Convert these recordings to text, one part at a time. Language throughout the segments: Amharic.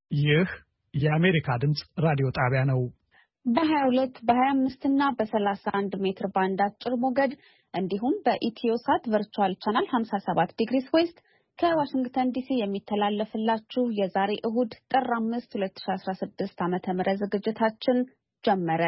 ይህ የአሜሪካ ድምጽ ራዲዮ ጣቢያ ነው። በ22 በ25 እና በ31 ሜትር ባንድ አጭር ሞገድ እንዲሁም በኢትዮሳት ቨርቹዋል ቻናል 57 ዲግሪስ ዌስት ከዋሽንግተን ዲሲ የሚተላለፍላችሁ የዛሬ እሁድ ጥር 5 2016 ዓ.ም ዝግጅታችን ጀመረ።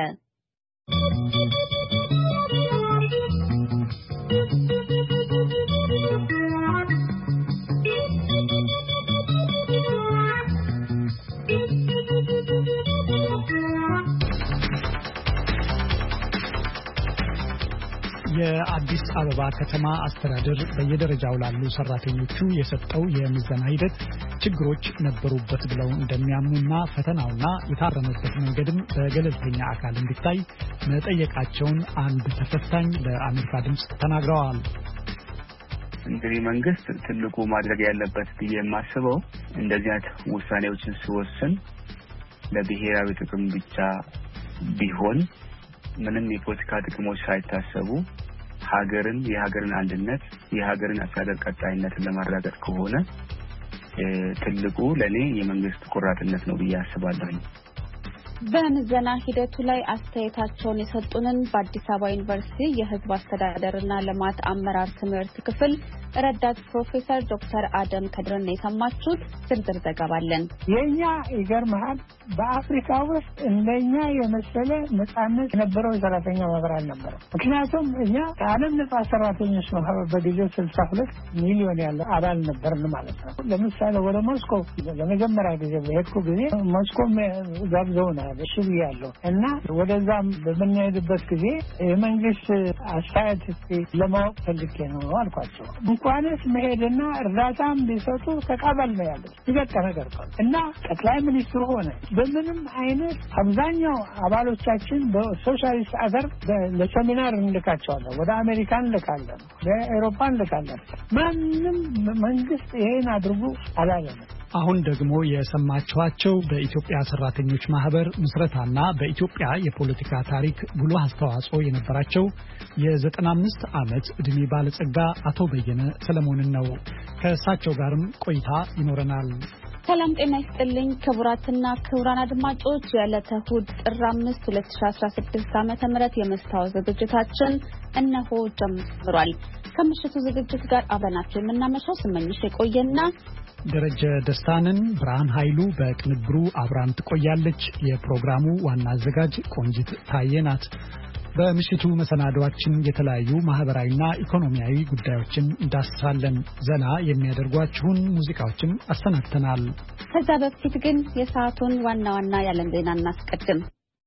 የአዲስ አበባ ከተማ አስተዳደር በየደረጃው ላሉ ሰራተኞቹ የሰጠው የምዘና ሂደት ችግሮች ነበሩበት ብለው እንደሚያምኑና ፈተናውና የታረመበት መንገድም በገለልተኛ አካል እንዲታይ መጠየቃቸውን አንድ ተፈታኝ ለአሜሪካ ድምጽ ተናግረዋል። እንግዲህ መንግስት ትልቁ ማድረግ ያለበት ብዬ የማስበው እንደዚህ አይነት ውሳኔዎችን ሲወስን ለብሔራዊ ጥቅም ብቻ ቢሆን ምንም የፖለቲካ ጥቅሞች ሳይታሰቡ የሀገርን አንድነት የሀገርን አስተዳደር ቀጣይነትን ለማረጋገጥ ከሆነ ትልቁ ለኔ የመንግስት ቁርጠኝነት ነው ብዬ አስባለሁ። በምዘና ሂደቱ ላይ አስተያየታቸውን የሰጡንን በአዲስ አበባ ዩኒቨርሲቲ የሕዝብ አስተዳደርና ልማት አመራር ትምህርት ክፍል ረዳት ፕሮፌሰር ዶክተር አደም ከድርን የሰማችሁት። ዝርዝር ዘገባ አለን። የኛ ይገርምሃል በአፍሪካ ውስጥ እንደኛ የመሰለ ነጻነት የነበረው ሰራተኛ ማህበር አልነበረም። ምክንያቱም እኛ ከዓለም ነጻ ሰራተኞች ማህበር በጊዜው 62 ሚሊዮን ያለው አባል ነበርን ማለት ነው። ለምሳሌ ወደ ሞስኮ ለመጀመሪያ ጊዜ በሄድኩ ጊዜ ሞስኮ ጋብዘውናል እሺ ያለው እና ወደዛም በምንሄድበት ጊዜ የመንግስት አስተያየት ለማወቅ ፈልጌ ነው አልኳቸው። እንኳንስ መሄድና እርዳታም ሊሰጡ ተቀበል ነው ያለው። ይበቃ ነገር እና ጠቅላይ ሚኒስትሩ ሆነ በምንም አይነት አብዛኛው አባሎቻችን በሶሻሊስት አገር ለሰሚናር እንልካቸዋለን፣ ወደ አሜሪካን እንልካለን፣ ለአውሮፓ እንልካለን። ማንም መንግስት ይሄን አድርጉ አላለም። አሁን ደግሞ የሰማችኋቸው በኢትዮጵያ ሰራተኞች ማህበር ምስረታና በኢትዮጵያ የፖለቲካ ታሪክ ጉልህ አስተዋጽኦ የነበራቸው የ95 ዓመት ዕድሜ ባለጸጋ አቶ በየነ ሰለሞንን ነው። ከእሳቸው ጋርም ቆይታ ይኖረናል። ሰላም ጤና ይስጥልኝ ክቡራትና ክቡራን አድማጮች፣ የዕለተ እሁድ ጥር 5 2016 ዓ.ም የመስታወት ዝግጅታችን እነሆ ጀምሯል። ከምሽቱ ዝግጅት ጋር አብረናችሁ የምናመሻው ስመኝሽ የቆየና ደረጀ ደስታንን። ብርሃን ኃይሉ በቅንብሩ አብራን ትቆያለች። የፕሮግራሙ ዋና አዘጋጅ ቆንጂት ታየናት። በምሽቱ መሰናዷችን የተለያዩ ማህበራዊና ኢኮኖሚያዊ ጉዳዮችን እንዳስሳለን። ዘና የሚያደርጓችሁን ሙዚቃዎችን አሰናድተናል። ከዛ በፊት ግን የሰዓቱን ዋና ዋና የዓለም ዜና እናስቀድም።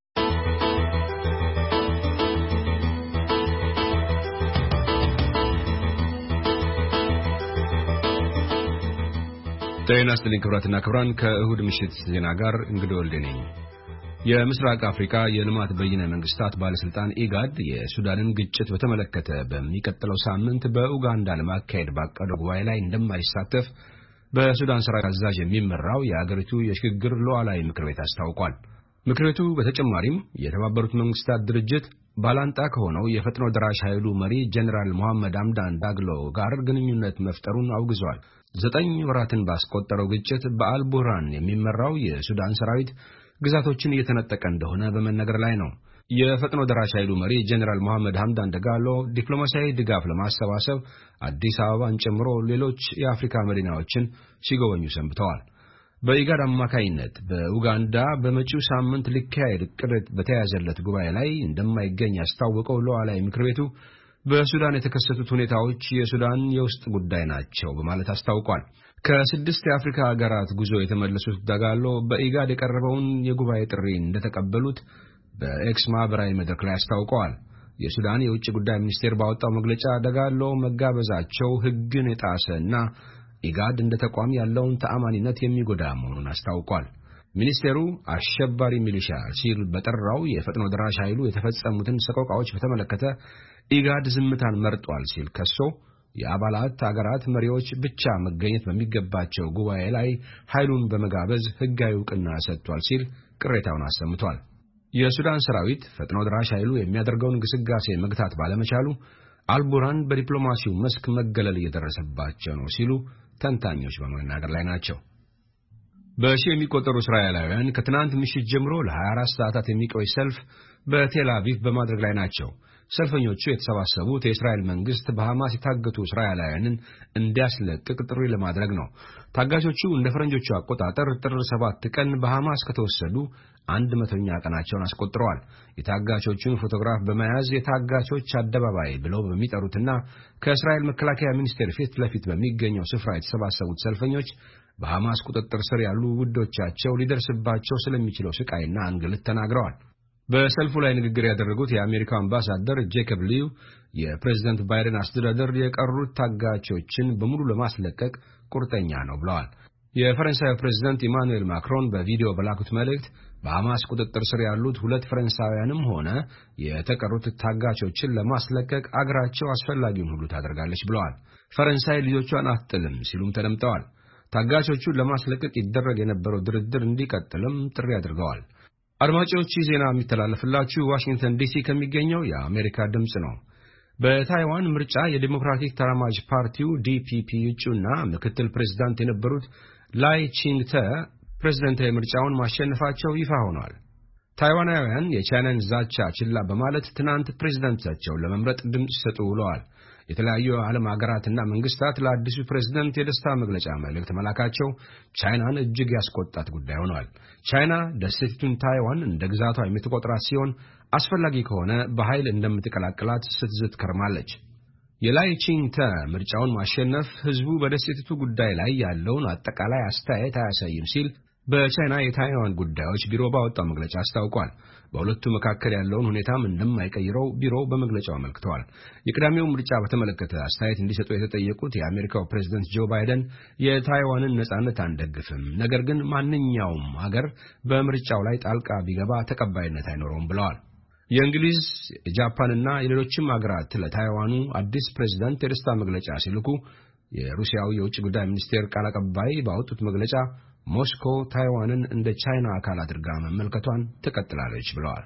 ጤና ይስጥልኝ ክቡራትና ክቡራን፣ ከእሁድ ምሽት ዜና ጋር እንግዲህ ወልዴ ነኝ። የምስራቅ አፍሪካ የልማት በይነ መንግስታት ባለስልጣን ኢጋድ የሱዳንን ግጭት በተመለከተ በሚቀጥለው ሳምንት በኡጋንዳ ለማካሄድ ባቀደው ጉባኤ ላይ እንደማይሳተፍ በሱዳን ሰራዊት አዛዥ የሚመራው የአገሪቱ የሽግግር ሉዓላዊ ምክር ቤት አስታውቋል። ምክር ቤቱ በተጨማሪም የተባበሩት መንግስታት ድርጅት ባላንጣ ከሆነው የፈጥኖ ደራሽ ኃይሉ መሪ ጀነራል መሐመድ ሐምዳን ዳግሎ ጋር ግንኙነት መፍጠሩን አውግዟል። 9 ወራትን ባስቆጠረው ግጭት በአልቡርሃን የሚመራው የሱዳን ሰራዊት ግዛቶችን እየተነጠቀ እንደሆነ በመነገር ላይ ነው። የፈጥኖ ደራሽ ኃይሉ መሪ ጀነራል መሐመድ ሐምዳን ዳጋሎ ዲፕሎማሲያዊ ድጋፍ ለማሰባሰብ አዲስ አበባን ጨምሮ ሌሎች የአፍሪካ መዲናዎችን ሲጎበኙ ሰንብተዋል። በኢጋድ አማካይነት በኡጋንዳ በመጪው ሳምንት ሊካሄድ ዕቅድ በተያዘለት ጉባኤ ላይ እንደማይገኝ ያስታወቀው ሉዓላዊ ምክር ቤቱ በሱዳን የተከሰቱት ሁኔታዎች የሱዳን የውስጥ ጉዳይ ናቸው በማለት አስታውቋል። ከ6 የአፍሪካ ሀገራት ጉዞ የተመለሱት ዳጋሎ በኢጋድ የቀረበውን የጉባኤ ጥሪ እንደተቀበሉት በኤክስ ማህበራዊ መድረክ ላይ አስታውቀዋል። የሱዳን የውጭ ጉዳይ ሚኒስቴር ባወጣው መግለጫ ዳጋሎ መጋበዛቸው ሕግን የጣሰና ኢጋድ እንደ ተቋም ያለውን ተአማኒነት የሚጎዳ መሆኑን አስታውቋል። ሚኒስቴሩ አሸባሪ ሚሊሻ ሲል በጠራው የፈጥኖ ደራሽ ኃይሉ የተፈጸሙትን ሰቆቃዎች በተመለከተ ኢጋድ ዝምታን መርጧል ሲል ከሶ የአባላት አገራት መሪዎች ብቻ መገኘት በሚገባቸው ጉባኤ ላይ ኃይሉን በመጋበዝ ሕጋዊ ዕውቅና ሰጥቷል ሲል ቅሬታውን አሰምቷል። የሱዳን ሰራዊት ፈጥኖ ደራሽ ኃይሉ የሚያደርገውን ግስጋሴ መግታት ባለመቻሉ አልቡርሃን በዲፕሎማሲው መስክ መገለል እየደረሰባቸው ነው ሲሉ ተንታኞች በመናገር ላይ ናቸው። በሺህ የሚቆጠሩ እስራኤላውያን ከትናንት ምሽት ጀምሮ ለ24 ሰዓታት የሚቆይ ሰልፍ በቴል አቪቭ በማድረግ ላይ ናቸው። ሰልፈኞቹ የተሰባሰቡት የእስራኤል መንግስት በሐማስ የታገቱ እስራኤላውያንን እንዲያስለቅቅ ጥሪ ለማድረግ ነው። ታጋቾቹ እንደ ፈረንጆቹ አቆጣጠር ጥር 7 ቀን በሐማስ ከተወሰዱ 100ኛ ቀናቸውን አስቆጥረዋል። የታጋቾቹን ፎቶግራፍ በመያዝ የታጋቾች አደባባይ ብለው በሚጠሩትና ከእስራኤል መከላከያ ሚኒስቴር ፊት ለፊት በሚገኘው ስፍራ የተሰባሰቡት ሰልፈኞች በሐማስ ቁጥጥር ስር ያሉ ውዶቻቸው ሊደርስባቸው ስለሚችለው ስቃይና እንግልት ተናግረዋል። በሰልፉ ላይ ንግግር ያደረጉት የአሜሪካው አምባሳደር ጄኮብ ሊው የፕሬዝዳንት ባይደን አስተዳደር የቀሩት ታጋቾችን በሙሉ ለማስለቀቅ ቁርጠኛ ነው ብለዋል። የፈረንሳዩ ፕሬዝዳንት ኢማኑኤል ማክሮን በቪዲዮ በላኩት መልእክት በሐማስ ቁጥጥር ስር ያሉት 2 ፈረንሳውያንም ሆነ የተቀሩት ታጋቾችን ለማስለቀቅ አገራቸው አስፈላጊውን ሁሉ ታደርጋለች ብለዋል። ፈረንሳይ ልጆቿን አትጥልም ሲሉም ተደምጠዋል። ታጋቾቹን ለማስለቀቅ ይደረግ የነበረው ድርድር እንዲቀጥልም ጥሪ አድርገዋል። አድማጮች ዜና የሚተላለፍላችሁ ዋሽንግተን ዲሲ ከሚገኘው የአሜሪካ ድምጽ ነው። በታይዋን ምርጫ የዲሞክራቲክ ተራማጅ ፓርቲው ዲፒፒ እጩና ምክትል ፕሬዝዳንት የነበሩት ላይ ቺንግተ ፕሬዝዳንታዊ ምርጫውን ማሸነፋቸው ይፋ ሆኗል። ታይዋናውያን የቻይናን ዛቻ ችላ በማለት ትናንት ፕሬዝዳንታቸውን ለመምረጥ ድምጽ ሰጡ ብለዋል። የተለያዩ ዓለም ሀገራትና መንግስታት ለአዲሱ ፕሬዝዳንት የደስታ መግለጫ መልእክት መላካቸው ቻይናን እጅግ ያስቆጣት ጉዳይ ሆኗል። ቻይና ደሴቲቱን ታይዋን እንደ ግዛቷ የምትቆጥራት ሲሆን አስፈላጊ ከሆነ በኃይል እንደምትቀላቅላት ስትዝት ከርማለች። የላይ ቺንግተ ምርጫውን ማሸነፍ ህዝቡ በደሴቲቱ ጉዳይ ላይ ያለውን አጠቃላይ አስተያየት አያሳይም ሲል በቻይና የታይዋን ጉዳዮች ቢሮ ባወጣው መግለጫ አስታውቋል። በሁለቱ መካከል ያለውን ሁኔታም እንደማይቀይረው ቢሮው በመግለጫው አመልክተዋል። የቅዳሜው ምርጫ በተመለከተ አስተያየት እንዲሰጡ የተጠየቁት የአሜሪካው ፕሬዝዳንት ጆ ባይደን የታይዋንን ነጻነት አንደግፍም፣ ነገር ግን ማንኛውም ሀገር በምርጫው ላይ ጣልቃ ቢገባ ተቀባይነት አይኖረውም ብለዋል። የእንግሊዝ፣ የጃፓንና የሌሎችም ሀገራት ለታይዋኑ አዲስ ፕሬዝዳንት የደስታ መግለጫ ሲልኩ የሩሲያው የውጭ ጉዳይ ሚኒስቴር ቃል አቀባይ ባወጡት መግለጫ ሞስኮ ታይዋንን እንደ ቻይና አካል አድርጋ መመልከቷን ትቀጥላለች ብለዋል።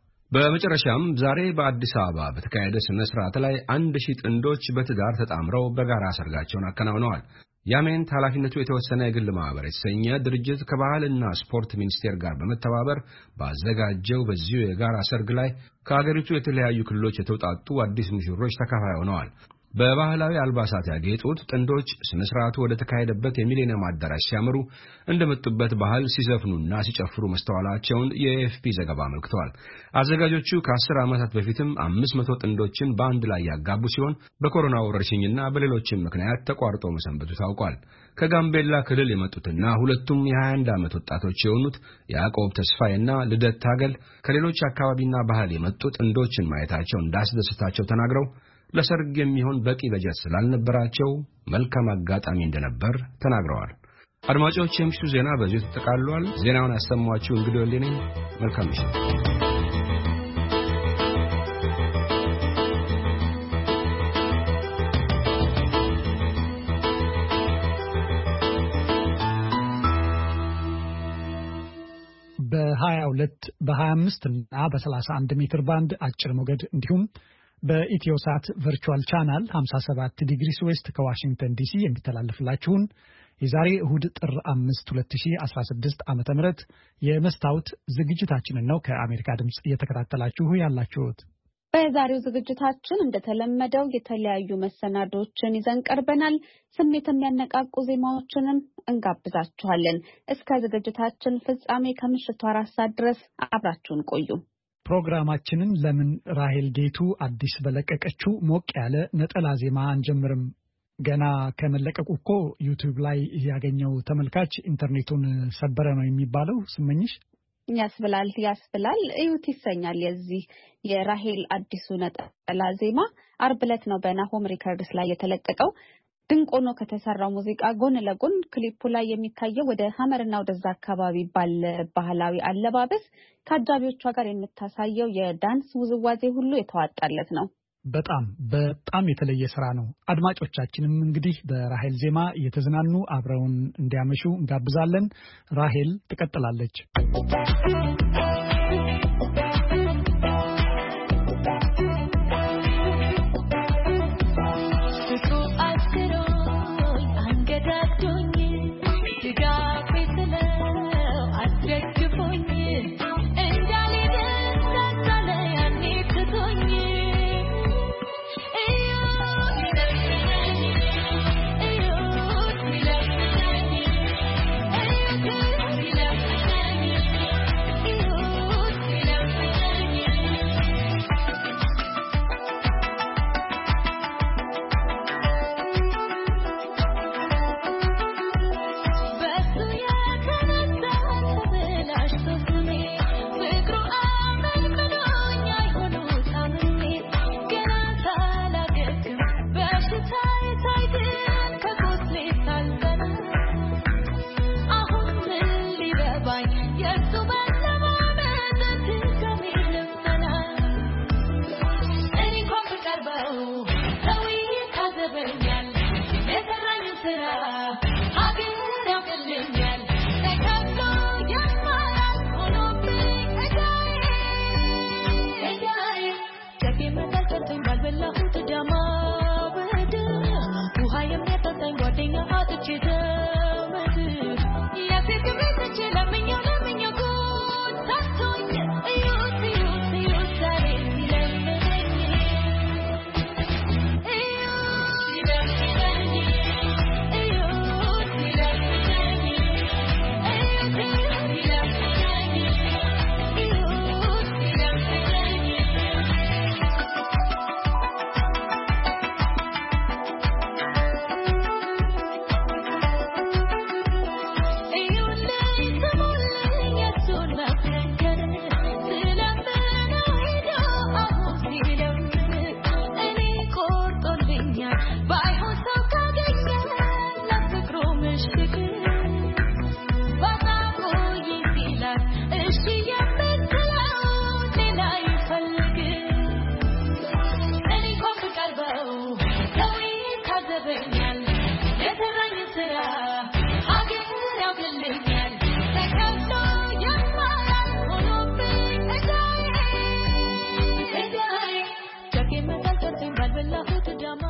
በመጨረሻም ዛሬ በአዲስ አበባ በተካሄደ ስነ ስርዓት ላይ 1000 ጥንዶች በትዳር ተጣምረው በጋራ ሰርጋቸውን አከናውነዋል። ያሜንት ኃላፊነቱ የተወሰነ የግል ማህበር የተሰኘ ድርጅት ከባህልና ስፖርት ሚኒስቴር ጋር በመተባበር ባዘጋጀው በዚሁ የጋራ ሰርግ ላይ ከሀገሪቱ የተለያዩ ክልሎች የተውጣጡ አዲስ ሙሽሮች ተካፋይ ሆነዋል። በባህላዊ አልባሳት ያጌጡት ጥንዶች ስነ ስርዓቱ ወደ ተካሄደበት የሚሌኒየም አዳራሽ ሲያመሩ እንደመጡበት ባህል ሲዘፍኑና ሲጨፍሩ መስተዋላቸውን የኤኤፍፒ ዘገባ አመልክተዋል። አዘጋጆቹ ከ10 ዓመታት በፊትም 500 ጥንዶችን በአንድ ላይ ያጋቡ ሲሆን በኮሮና ወረርሽኝና በሌሎችም ምክንያት ተቋርጦ መሰንበቱ ታውቋል። ከጋምቤላ ክልል የመጡትና ሁለቱም የ21 ዓመት ወጣቶች የሆኑት ያዕቆብ ተስፋዬና ልደት ታገል ከሌሎች አካባቢና ባህል የመጡ ጥንዶችን ማየታቸው እንዳስደሰታቸው ተናግረው ለሰርግ የሚሆን በቂ በጀት ስላልነበራቸው መልካም አጋጣሚ እንደነበር ተናግረዋል። አድማጮች፣ የምሽቱ ዜና በዚሁ ተጠቃልሏል። ዜናውን ያሰማችሁ እንግዲህ ወልዴ ነኝ። መልካም ምሽት። በ22 በ25 እና በ31 ሜትር ባንድ አጭር ሞገድ እንዲሁም በኢትዮሳት ቨርቹዋል ቻናል 57 ዲግሪስ ዌስት ከዋሽንግተን ዲሲ የሚተላለፍላችሁን የዛሬ እሁድ ጥር 5 2016 ዓመተ ምህረት የመስታወት ዝግጅታችንን ነው ከአሜሪካ ድምጽ እየተከታተላችሁ ያላችሁት። በዛሬው ዝግጅታችን እንደተለመደው የተለያዩ መሰናዶችን ይዘን ቀርበናል። ስሜት የሚያነቃቁ ዜማዎችንም እንጋብዛችኋለን። እስከ ዝግጅታችን ፍጻሜ ከምሽቱ 4 ሰዓት ድረስ አብራችሁን ቆዩ። ፕሮግራማችንን ለምን ራሄል ጌቱ አዲስ በለቀቀችው ሞቅ ያለ ነጠላ ዜማ አንጀምርም? ገና ከመለቀቁ እኮ ዩቲዩብ ላይ ያገኘው ተመልካች ኢንተርኔቱን ሰበረ ነው የሚባለው። ስመኝሽ ያስብላል እዩት ይሰኛል። የዚህ የራሄል አዲሱ ነጠላ ዜማ አርብ ዕለት ነው በናሆም ሪከርድስ ላይ የተለቀቀው። ድንቅ ሆኖ ከተሰራው ሙዚቃ ጎን ለጎን ክሊፑ ላይ የሚታየው ወደ ሐመርና ወደዛ አካባቢ ባለ ባህላዊ አለባበስ ከአጃቢዎቿ ጋር የምታሳየው የዳንስ ውዝዋዜ ሁሉ የተዋጣለት ነው። በጣም የተለየ ስራ ነው። አድማጮቻችንም እንግዲህ በራሄል ዜማ እየተዝናኑ አብረውን እንዲያመሹ እንጋብዛለን። ራሄል ትቀጥላለች። I'm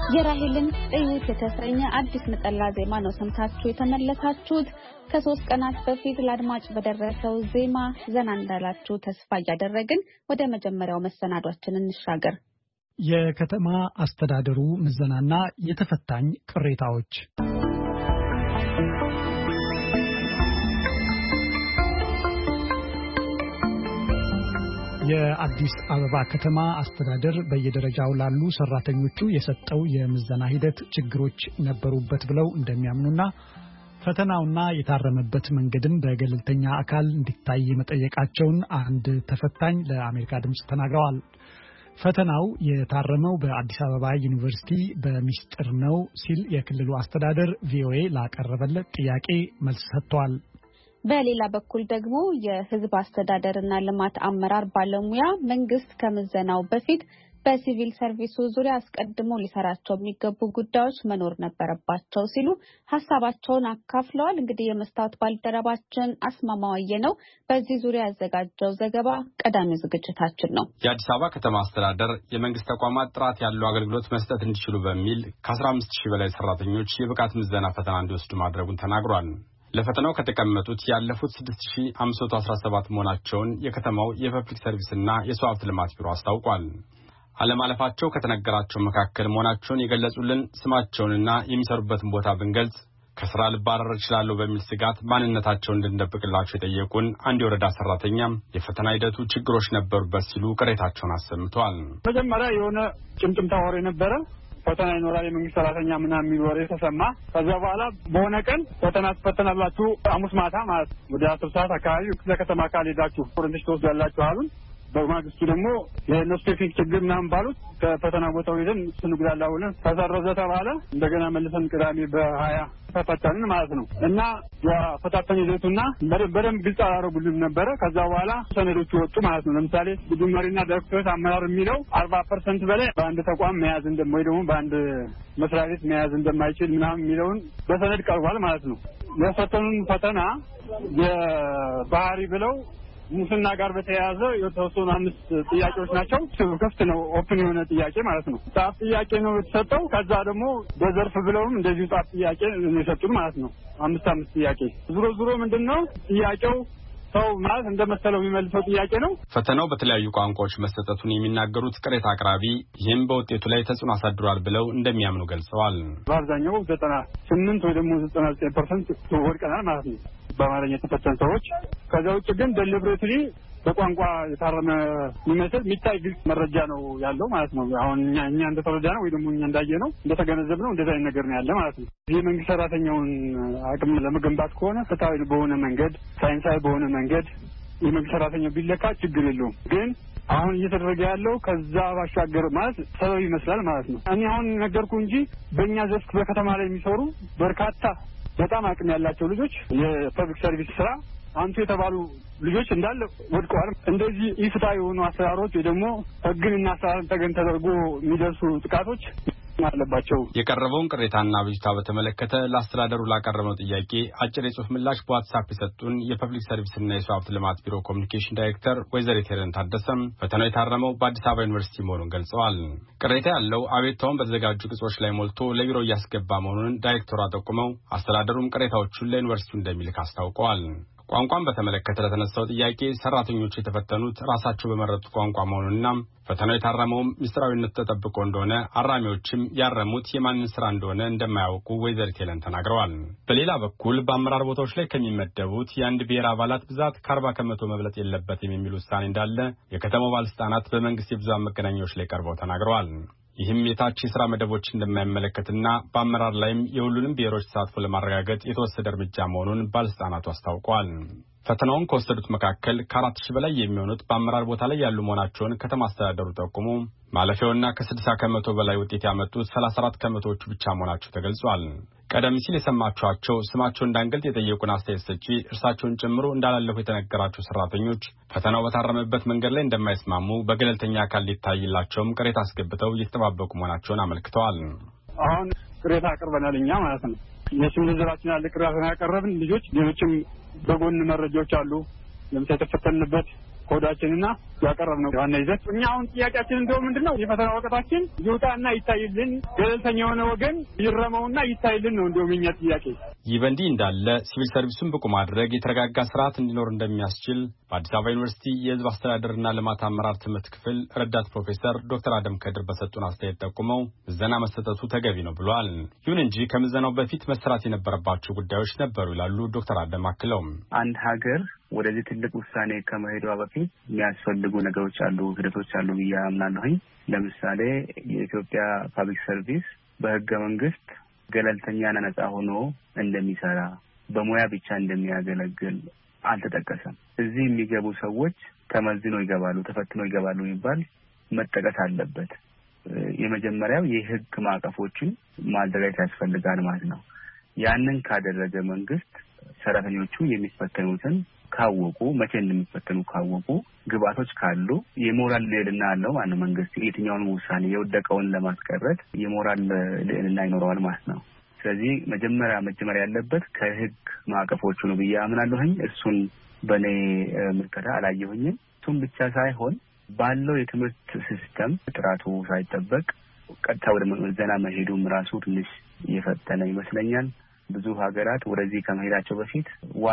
የራሄልን እዩት የተሰኘ አዲስ ነጠላ ዜማ ነው ሰምታችሁ የተመለሳችሁት። ከ3 ቀናት በፊት ለአድማጭ በደረሰው ዜማ ዘና እንዳላችሁ ተስፋ እያደረግን ወደ መጀመሪያው መሰናዷችን እንሻገር። የከተማ አስተዳደሩ ምዘናና የተፈታኝ ቅሬታዎች። የአዲስ አበባ ከተማ አስተዳደር በየደረጃው ላሉ ሰራተኞቹ የሰጠው የምዘና ሂደት ችግሮች ነበሩበት ብለው እንደሚያምኑና ፈተናውና የታረመበት መንገድም በገለልተኛ አካል እንዲታይ መጠየቃቸውን አንድ ተፈታኝ ለአሜሪካ ድምጽ ተናግረዋል። ፈተናው የታረመው በአዲስ አበባ ዩኒቨርሲቲ በሚስጥር ነው ሲል የክልሉ አስተዳደር ቪኦኤ ላቀረበለት ጥያቄ መልስ ሰጥቷል። በሌላ በኩል ደግሞ የህዝብ አስተዳደርና ልማት አመራር ባለሙያ መንግስት ከምዘናው በፊት በሲቪል ሰርቪሱ ዙሪያ አስቀድሞ ሊሰራቸው የሚገቡ ጉዳዮች መኖር ነበረባቸው ሲሉ ሐሳባቸውን አካፍለዋል። እንግዲህ የመስታወት ባልደረባችን አስማማዋየ ነው በዚህ ዙሪያ ያዘጋጀው ዘገባ ቀዳሚው ዝግጅታችን ነው። የአዲስ አበባ ከተማ አስተዳደር የመንግስት ተቋማት ጥራት ያለው አገልግሎት መስጠት እንዲችሉ በሚል ከ15000 በላይ ሰራተኞች የብቃት ምዘና ፈተና እንዲወስዱ ማድረጉን ተናግሯል። ለፈተናው ከተቀመጡት ያለፉት 6517 መሆናቸውን የከተማው የፐብሊክ ሰርቪስና የሰው ሀብት ልማት ቢሮ አስታውቋል። አለማለፋቸው ከተነገራቸው መካከል መሆናቸውን የገለጹልን ስማቸውንና የሚሰሩበትን ቦታ ብንገልጽ ከስራ ልባረር እችላለሁ በሚል ስጋት ማንነታቸውን እንድንደብቅላቸው የጠየቁን አንድ የወረዳ ሰራተኛ የፈተና ሂደቱ ችግሮች ነበሩበት ሲሉ ቅሬታቸውን አሰምተዋል። መጀመሪያ የሆነ ጭምጭምታ ወሬ ነበረ። ፈተና ይኖራል የመንግስት ሰራተኛ ምናምን የሚል ወሬ ተሰማ። ከዛ በኋላ በሆነ ቀን ፈተና ትፈተናላችሁ ሐሙስ ማታ ማለት ወደ 10 ሰዓት አካባቢ ለከተማ አካል ሄዳችሁ ኦሪንቴሽን ትወስዳላችሁ አሉን። በማግስቱ ደግሞ የነሱ ቴክኒክ ችግር ምናምን ባሉት ከፈተና ቦታው ሄደን ስንጉዳላ ብለን ተሰረዘ ተባለ። እንደገና መልሰን ቅዳሜ በ20 ተፈተንን ማለት ነው። እና የፈታተን ሂደቱና በደንብ ግልጽ አላደረጉልንም ነበረ። ከዛ በኋላ ሰነዶቹ ወጡ ማለት ነው። ለምሳሌ ቡድን መሪና ዳይሬክተር አመራር የሚለው 40% በላይ በአንድ ተቋም መያዝ ወይ ደግሞ በአንድ መስሪያ ቤት መያዝ እንደማይችል ምናምን የሚለውን በሰነድ ቀርቧል ማለት ነው። የፈተኑን ፈተና የባህሪ ብለው ሙስና ጋር በተያያዘ የተወሰኑ 5 ጥያቄዎች ናቸው። ክፍት ነው፣ ኦፕን የሆነ ጥያቄ ማለት ነው። ጻፍ ጥያቄ ነው የተሰጠው። ከዛ ደግሞ በዘርፍ ብለውም እንደዚሁ ጻፍ ጥያቄ ነው የሰጡን ማለት ነው። 5 ጥያቄ ዙሮ ምንድነው ጥያቄው ሰው ማለት እንደመሰለው የሚመልሰው ጥያቄ ነው። ፈተናው በተለያዩ ቋንቋዎች መሰጠቱን የሚናገሩት ቅሬታ አቅራቢ ይህም በውጤቱ ላይ ተጽዕኖ አሳድሯል ብለው እንደሚያምኑ ገልጸዋል። በአብዛኛው 98 ወይ ደግሞ 99% ወድቀናል ማለት ነው በአማርኛ የተፈተኑ ሰዎች። ከዛ ውጭ ግን ዴሊብሬትሊ በቋንቋ የታረመ የሚመስል የሚታይ ግልጽ መረጃ ነው ያለው ማለት ነው። አሁን እኛ እንደተረዳ ነው ወይ ደግሞ እኛ እንዳየ ነው እንደተገነዘብ ነው እንደዛ አይነት ነገር ነው ያለ ማለት ነው። የመንግስት ሰራተኛውን አቅም ለመገንባት ከሆነ ፍትሃዊ በሆነ መንገድ ሳይንሳዊ በሆነ መንገድ የመንግስት ሰራተኛው ቢለካ ችግር የለውም። ግን አሁን እየተደረገ ያለው ከዛ ባሻገር ማለት ሰበብ ይመስላል ማለት ነው። እኔ አሁን ነገርኩ እንጂ በእኛ ዘርፍ በከተማ ላይ የሚሰሩ በርካታ በጣም አቅም ያላቸው ልጆች የፐብሊክ ሰርቪስ ስራ አንቱ የተባሉ ልጆች እንዳለ ወድቀዋል። እንደዚህ ኢፍትሃዊ የሆኑ አሰራሮች ወይ ደግሞ ህግንና አሰራርን ተገን ተደርጎ የሚደርሱ ጥቃቶች አለባቸው። የቀረበውን ቅሬታና ብዥታ በተመለከተ ለአስተዳደሩ ላቀረበው ጥያቄ አጭር የጽሁፍ ምላሽ በዋትስአፕ የሰጡን የፐብሊክ ሰርቪስና የሰው ሀብት ልማት ቢሮ ኮሚኒኬሽን ዳይሬክተር ወይዘሪት ሄለን ታደሰም ፈተናው የታረመው በአዲስ አበባ ዩኒቨርሲቲ መሆኑን ገልጸዋል። ቅሬታ ያለው አቤቱታውን በተዘጋጁ ቅጾች ላይ ሞልቶ ለቢሮ እያስገባ መሆኑን ዳይሬክተሯ ጠቁመው አስተዳደሩም ቅሬታዎቹን ለዩኒቨርሲቲው እንደሚልክ አስታውቀዋል። ቋንቋን በተመለከተ ለተነሳው ጥያቄ ሰራተኞቹ የተፈተኑት ራሳቸው በመረጡት ቋንቋ መሆኑንና ፈተናው የታረመውም ሚስጥራዊነቱ ተጠብቆ እንደሆነ አራሚዎችም ያረሙት የማንን ስራ እንደሆነ እንደማያውቁ ወይዘሪት ሄለን ተናግረዋል። በሌላ በኩል በአመራር ቦታዎች ላይ ከሚመደቡት የአንድ ብሔር አባላት ብዛት ከ40 ከመቶ መብለጥ የለበትም የሚል ውሳኔ እንዳለ የከተማው ባለስልጣናት በመንግስት የብዙሃን መገናኛዎች ላይ ቀርበው ተናግረዋል። ይህም የታች የሥራ መደቦች እንደማይመለከትና በአመራር ላይም የሁሉንም ብሔሮች ተሳትፎ ለማረጋገጥ የተወሰደ እርምጃ መሆኑን ባለስልጣናቱ አስታውቀዋል። ፈተናውን ከወሰዱት መካከል ከ4000 በላይ የሚሆኑት በአመራር ቦታ ላይ ያሉ መሆናቸውን ከተማ አስተዳደሩ ጠቁሞ ማለፊያውና ከ60 ከመቶ በላይ ውጤት ያመጡት 34 ከመቶዎቹ ብቻ መሆናቸው ተገልጿል። ቀደም ሲል የሰማችኋቸው ስማቸው እንዳንገልጥ የጠየቁን አስተያየት ሰጪ እርሳቸውን ጨምሮ እንዳላለፉ የተነገራቸው ሰራተኞች ፈተናው በታረመበት መንገድ ላይ እንደማይስማሙ በገለልተኛ አካል ሊታይላቸውም ቅሬታ አስገብተው እየተጠባበቁ መሆናቸውን አመልክተዋል። አሁን ቅሬታ አቅርበናል እኛ ማለት ነው። የስም ዝርዝራችን ያለ ቅሬታ ያቀረብን ልጆች ሌሎችም በጎን መረጃዎች አሉ። ለምሳሌ የተፈተንበት ኮዳችንና ያቀረብነው ዋና ይዘት እኛ አሁን ጥያቄያችን እንደው ምንድነው የፈተና ወረቀታችን ይውጣና ይታይልን ገለልተኛ የሆነ ወገን ይረመውና ይታይልን ነው እንደው የኛ ጥያቄ። ይህ በእንዲህ እንዳለ ሲቪል ሰርቪሱን ብቁ ማድረግ የተረጋጋ ስርዓት እንዲኖር እንደሚያስችል በአዲስ አበባ ዩኒቨርሲቲ የሕዝብ አስተዳደርና ልማት አመራር ትምህርት ክፍል ረዳት ፕሮፌሰር ዶክተር አደም ከድር በሰጡን አስተያየት ጠቁመው ምዘና መሰጠቱ ተገቢ ነው ብለዋል። ይሁን እንጂ ከምዘናው በፊት መሰራት የነበረባቸው ጉዳዮች ነበሩ ይላሉ ዶክተር አደም አክለው። አንድ ሀገር ወደዚህ ትልቅ ውሳኔ ከመሄዷ በፊት የሚያስፈልጉ ነገሮች አሉ፣ ሂደቶች አሉ ብዬ አምናለሁኝ። ለምሳሌ የኢትዮጵያ ፓብሊክ ሰርቪስ በህገ መንግስት ገለልተኛና ነጻ ሆኖ እንደሚሰራ በሙያ ብቻ እንደሚያገለግል አልተጠቀሰም። እዚህ የሚገቡ ሰዎች ተመዝነው ይገባሉ፣ ተፈትነው ይገባሉ የሚባል መጠቀስ አለበት። የመጀመሪያው የህግ ማዕቀፎችን ማዘጋጀት ያስፈልጋል ማለት ነው። ያንን ካደረገ መንግስት ሰራተኞቹ የሚፈተኑትን ካወቁ መቼ እንደሚፈተኑ ካወቁ ግባቶች ካሉ የሞራል ልዕልና አለው ማለት መንግስት የትኛውን ውሳኔ የወደቀውን ለማስቀረት የሞራል ልዕልና ይኖረዋል ማለት ነው። ስለዚህ መጀመሪያ ያለበት ከህግ ማዕቀፎቹ ነው ብዬ አምናለሁኝ። እሱን በኔ ምልከታ አላየሁኝም። እሱም ብቻ ሳይሆን ባለው የትምህርት ሲስተም ጥራቱ ሳይጠበቅ ቀጥታ ወደ ምዘና መሄዱም ራሱ ትንሽ እየፈተነ ይመስለኛል። ብዙ ሀገራት ወደዚህ ከመሄዳቸው በፊት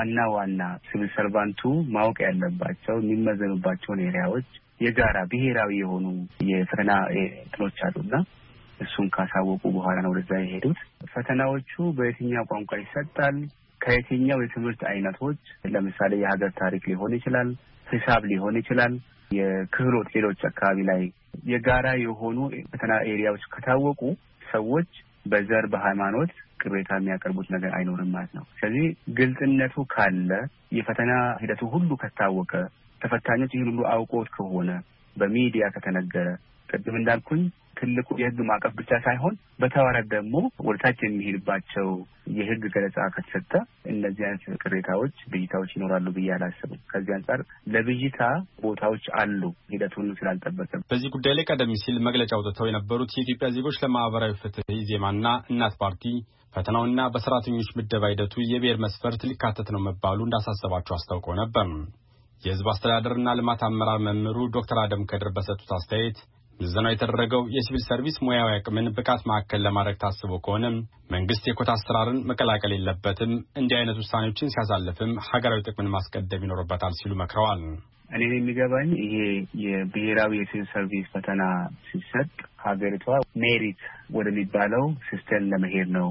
ዋና ሲቪል ሰርቫንቱ ማወቅ ያለባቸው የሚመዘኑባቸውን ኤሪያዎች የጋራ ብሔራዊ የሆኑ የፈተና እንትኖች አሉና እሱን ካሳወቁ በኋላ ነው ወደዛ የሄዱት። ፈተናዎቹ በየትኛው ቋንቋ ይሰጣል፣ ከየትኛው የትምህርት አይነቶች፣ ለምሳሌ የሀገር ታሪክ ሊሆን ይችላል፣ ሂሳብ ሊሆን ይችላል፣ የክህሎት ሌሎች አካባቢ ላይ የጋራ የሆኑ ፈተና ኤሪያዎች ከታወቁ ሰዎች በዘር በሃይማኖት ቅሬታ የሚያቀርቡት ነገር አይኖርም ማለት ነው። ስለዚህ ግልጽነቱ ካለ የፈተና ሂደቱ ሁሉ ከታወቀ ተፈታኞች ይህን ሁሉ አውቆት ከሆነ በሚዲያ ከተነገረ ቅድም እንዳልኩኝ ትልቁ የህግ ማዕቀፍ ብቻ ሳይሆን በተዋረድ ደግሞ ወደታች የሚሄድባቸው የህግ ገለጻ ከተሰጠ እነዚህ አይነት ቅሬታዎች ብዥታዎች ይኖራሉ ብዬ አላስብም። ከዚህ አንጻር ለብዥታ ቦታዎች አሉ ሂደቱን ስላልጠበቀ። በዚህ ጉዳይ ላይ ቀደም ሲል መግለጫ አውጥተው የነበሩት የኢትዮጵያ ዜጎች ለማህበራዊ ፍትህ ኢዜማና እናት ፓርቲ ፈተናውና በሰራተኞች ምደባ ሂደቱ የብሔር መስፈርት ሊካተት ነው መባሉ እንዳሳሰባቸው አስታውቀው ነበር። የህዝብ አስተዳደርና ልማት አመራር መምህሩ ዶክተር አደም ከድር በሰጡት አስተያየት ምዘናው የተደረገው የሲቪል ሰርቪስ ሙያዊ አቅምን ብቃት ማዕከል ለማድረግ ታስቦ ከሆነ መንግስት የኮታ አሰራርን መቀላቀል የለበትም፣ እንዲህ አይነት ውሳኔዎችን ሲያሳልፍም ሀገራዊ ጥቅምን ማስቀደም ይኖርበታል ሲሉ መክረዋል። እኔ የሚገባኝ ይሄ የብሔራዊ የሲቪል ሰርቪስ ፈተና ሲሰጥ ሀገሪቷ ሜሪት ወደሚባለው ሲስተም ለመሄድ ነው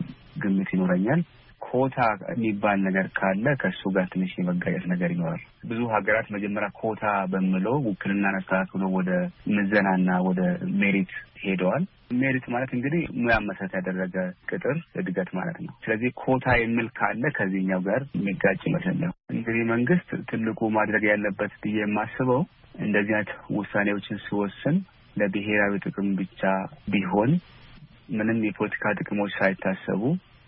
ግምት ይኖረኛል። ኮታ የሚባል ነገር ካለ ከሱ ጋር ትንሽ የመጋጨት ነገር ይኖራል። ብዙ ሀገራት መጀመሪያ ኮታ በሚለው ውክልና አስተካክሎ ወደ ምዘናና ወደ ሜሪት ሄደዋል። ሜሪት ማለት እንግዲህ ሙያ መሰረት ያደረገ ቅጥር እድገት ማለት ነው። ስለዚህ ኮታ የሚል ካለ ከዚህኛው ጋር የሚጋጭ ይመስለኛል። እንግዲህ መንግስት ትልቁ ማድረግ ያለበት ብዬ የማስበው እንደዚህ አይነት ውሳኔዎችን ሲወስን ለብሔራዊ ጥቅም ብቻ ቢሆን ምንም የፖለቲካ ጥቅሞች ሳይታሰቡ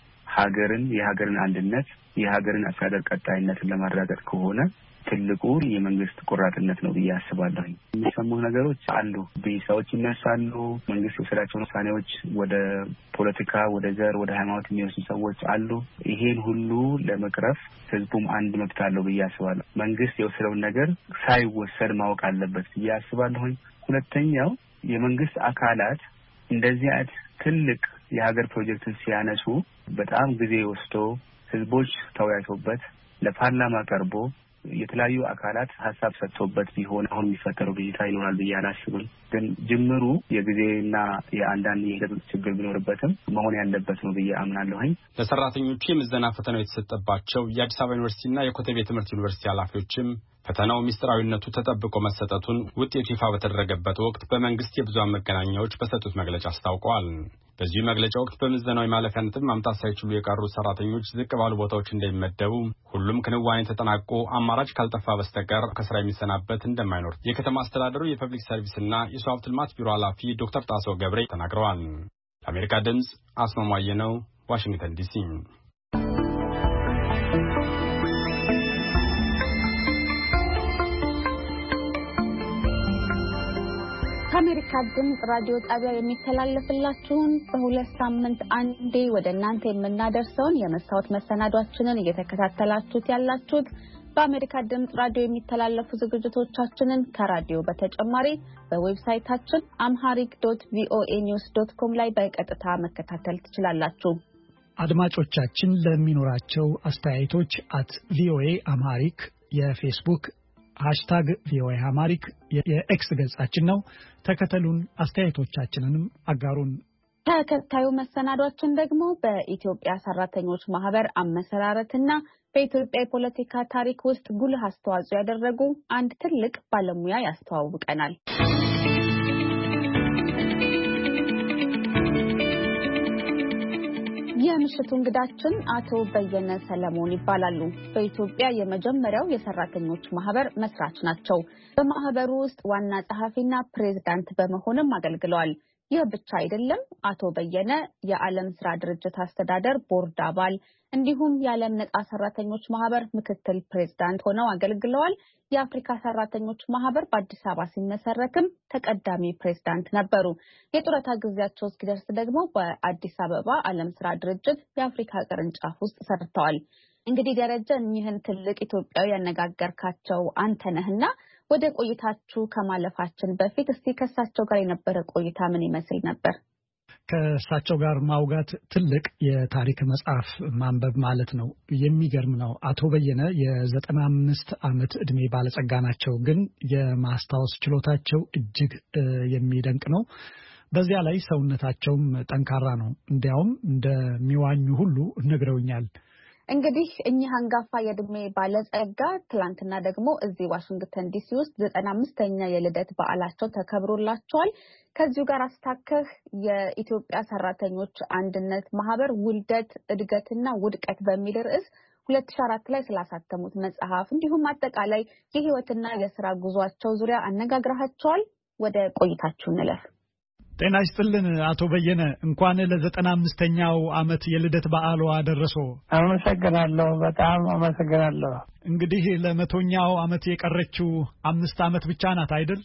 የሀገርን አንድነት የሀገርን አስተዳደር ቀጣይነትን ለማረጋገጥ ከሆነ ትልቁ የመንግስት ቆራጥነት ነው ብዬ አስባለሁ። የሚሰሙ ነገሮች አሉ፣ ብዥታዎች ይነሳሉ። መንግስት የወሰዳቸውን ውሳኔዎች ወደ ፖለቲካ፣ ወደ ዘር፣ ወደ ሃይማኖት የሚወስዱ ሰዎች አሉ። ይሄን ሁሉ ለመቅረፍ ህዝቡም አንድ መብት አለው ብዬ አስባለሁ። መንግስት የወሰደውን ነገር ሳይወሰድ ማወቅ አለበት ብዬ አስባለሁ። ሁለተኛው የመንግስት አካላት እንደዚህ አይነት ትልቅ የሀገር ፕሮጀክትን ሲያነሱ በጣም ጊዜ ወስዶ ህዝቦች ተወያይቶበት ለፓርላማ ቀርቦ የተለያዩ አካላት ሀሳብ ሰጥቶበት ቢሆን አሁን የሚፈጠረው ብዥታ ይኖራል ብዬ አላስብም። ግን ጅምሩ የጊዜና የአንዳንድ የሂደት ችግር ቢኖርበትም መሆን ያለበት ነው ብዬ አምናለሁኝ። ለሰራተኞቹ የምዘና ፈተናው የተሰጠባቸው የአዲስ አበባ ዩኒቨርሲቲና የኮተቤ ትምህርት ዩኒቨርሲቲ ኃላፊዎችም ፈተናው ሚስጥራዊነቱ ተጠብቆ መሰጠቱን ውጤቱ ይፋ በተደረገበት ወቅት በመንግስት የብዙሃን መገናኛዎች በሰጡት መግለጫ አስታውቀዋል። በዚህ መግለጫ ወቅት በምዘናው የማለፊያ ነጥብ ማምጣት ሳይችሉ የቀሩት ሰራተኞች ዝቅ ባሉ ቦታዎች እንደሚመደቡ፣ ሁሉም ክንዋኔ ተጠናቆ አማራጭ ካልጠፋ በስተቀር ከስራ የሚሰናበት እንደማይኖር የከተማ አስተዳደሩ የፐብሊክ ሰርቪስና የሰው ሀብት ልማት ቢሮ ኃላፊ ዶክተር ጣሰው ገብሬ ተናግረዋል። ለአሜሪካ ድምጽ አስማማየ ነው፣ ዋሽንግተን ዲሲ። ከአሜሪካ ድምጽ ራዲዮ ጣቢያ የሚተላለፍላችሁን በሁለት ሳምንት አንዴ ወደ እናንተ የምናደርሰውን የመስታወት መሰናዷችንን እየተከታተላችሁት ያላችሁት በአሜሪካ ድምጽ ራዲዮ የሚተላለፉ ዝግጅቶቻችንን ከራዲዮ በተጨማሪ በዌብሳይታችን amharic.voanews.com ላይ በቀጥታ መከታተል ትችላላችሁ። አድማጮቻችን ለሚኖራቸው አስተያየቶች @voaamharic የፌስቡክ #voaamharic የኤክስ ገጻችን ነው። ተከተሉን፣ አስተያየቶቻችንንም አጋሩን። ተከታዩ መሰናዷችን ደግሞ በኢትዮጵያ ሰራተኞች ማህበር አመሰራረትና በኢትዮጵያ የፖለቲካ ታሪክ ውስጥ ጉልህ አስተዋጽኦ ያደረጉ አንድ ትልቅ ባለሙያ ያስተዋውቀናል። የምሽቱ እንግዳችን አቶ በየነ ሰለሞን ይባላሉ። በኢትዮጵያ የመጀመሪያው የሰራተኞች ማህበር መስራች ናቸው። በማህበሩ ውስጥ ዋና ጸሐፊና ፕሬዝዳንት በመሆንም አገልግለዋል። ይህ ብቻ አይደለም። አቶ በየነ የዓለም ስራ ድርጅት አስተዳደር ቦርድ አባል እንዲሁም የዓለም ነጻ ሰራተኞች ማህበር ምክትል ፕሬዝዳንት ሆነው አገልግለዋል። የአፍሪካ ሰራተኞች ማህበር በአዲስ አበባ ሲመሰረትም ተቀዳሚ ፕሬዝዳንት ነበሩ። የጡረታ ጊዜያቸው እስኪደርስ ደግሞ በአዲስ አበባ ዓለም ስራ ድርጅት የአፍሪካ ቅርንጫፍ ውስጥ ሰርተዋል። እንግዲህ ደረጃ እኚህን ትልቅ ኢትዮጵያዊ ያነጋገርካቸው አንተ ነህና ወደ ቆይታችሁ ከማለፋችን በፊት እስቲ ከሳቸው ጋር የነበረ ቆይታ ምን ይመስል ነበር? ከሳቸው ጋር ማውጋት ትልቅ የታሪክ መጽሐፍ ማንበብ ማለት ነው። የሚገርም ነው። አቶ በየነ የ95 ዓመት ዕድሜ ባለጸጋ ናቸው፣ ግን የማስታወስ ችሎታቸው እጅግ የሚደንቅ ነው። በዚያ ላይ ሰውነታቸውም ጠንካራ ነው። እንዲያውም እንደሚዋኙ ሁሉ ነግረውኛል። እንግዲህ እኚህ አንጋፋ የዕድሜ ባለጸጋ ትላንትና ደግሞ እዚህ ዋሽንግተን ዲሲ ውስጥ 95ኛ የልደት በዓላቸው ተከብሮላቸዋል። ከዚሁ ጋር አስታከህ የኢትዮጵያ ሰራተኞች አንድነት ማህበር ውልደት እድገትና ውድቀት በሚል ርዕስ 2004 ላይ ስላሳተሙት መጽሐፍ እንዲሁም አጠቃላይ የህይወትና የስራ ጉዟቸው ዙሪያ አነጋግረሃቸዋል። ወደ ቆይታችሁ እንለፍ። ጤና ይስጥልን አቶ በየነ፣ እንኳን ለ95ኛው ዓመት የልደት በዓሉ አደረሶ። አመሰግናለሁ፣ በጣም አመሰግናለሁ። እንግዲህ ለ100ኛው ዓመት የቀረችው 5 ዓመት ብቻ ናት አይደል?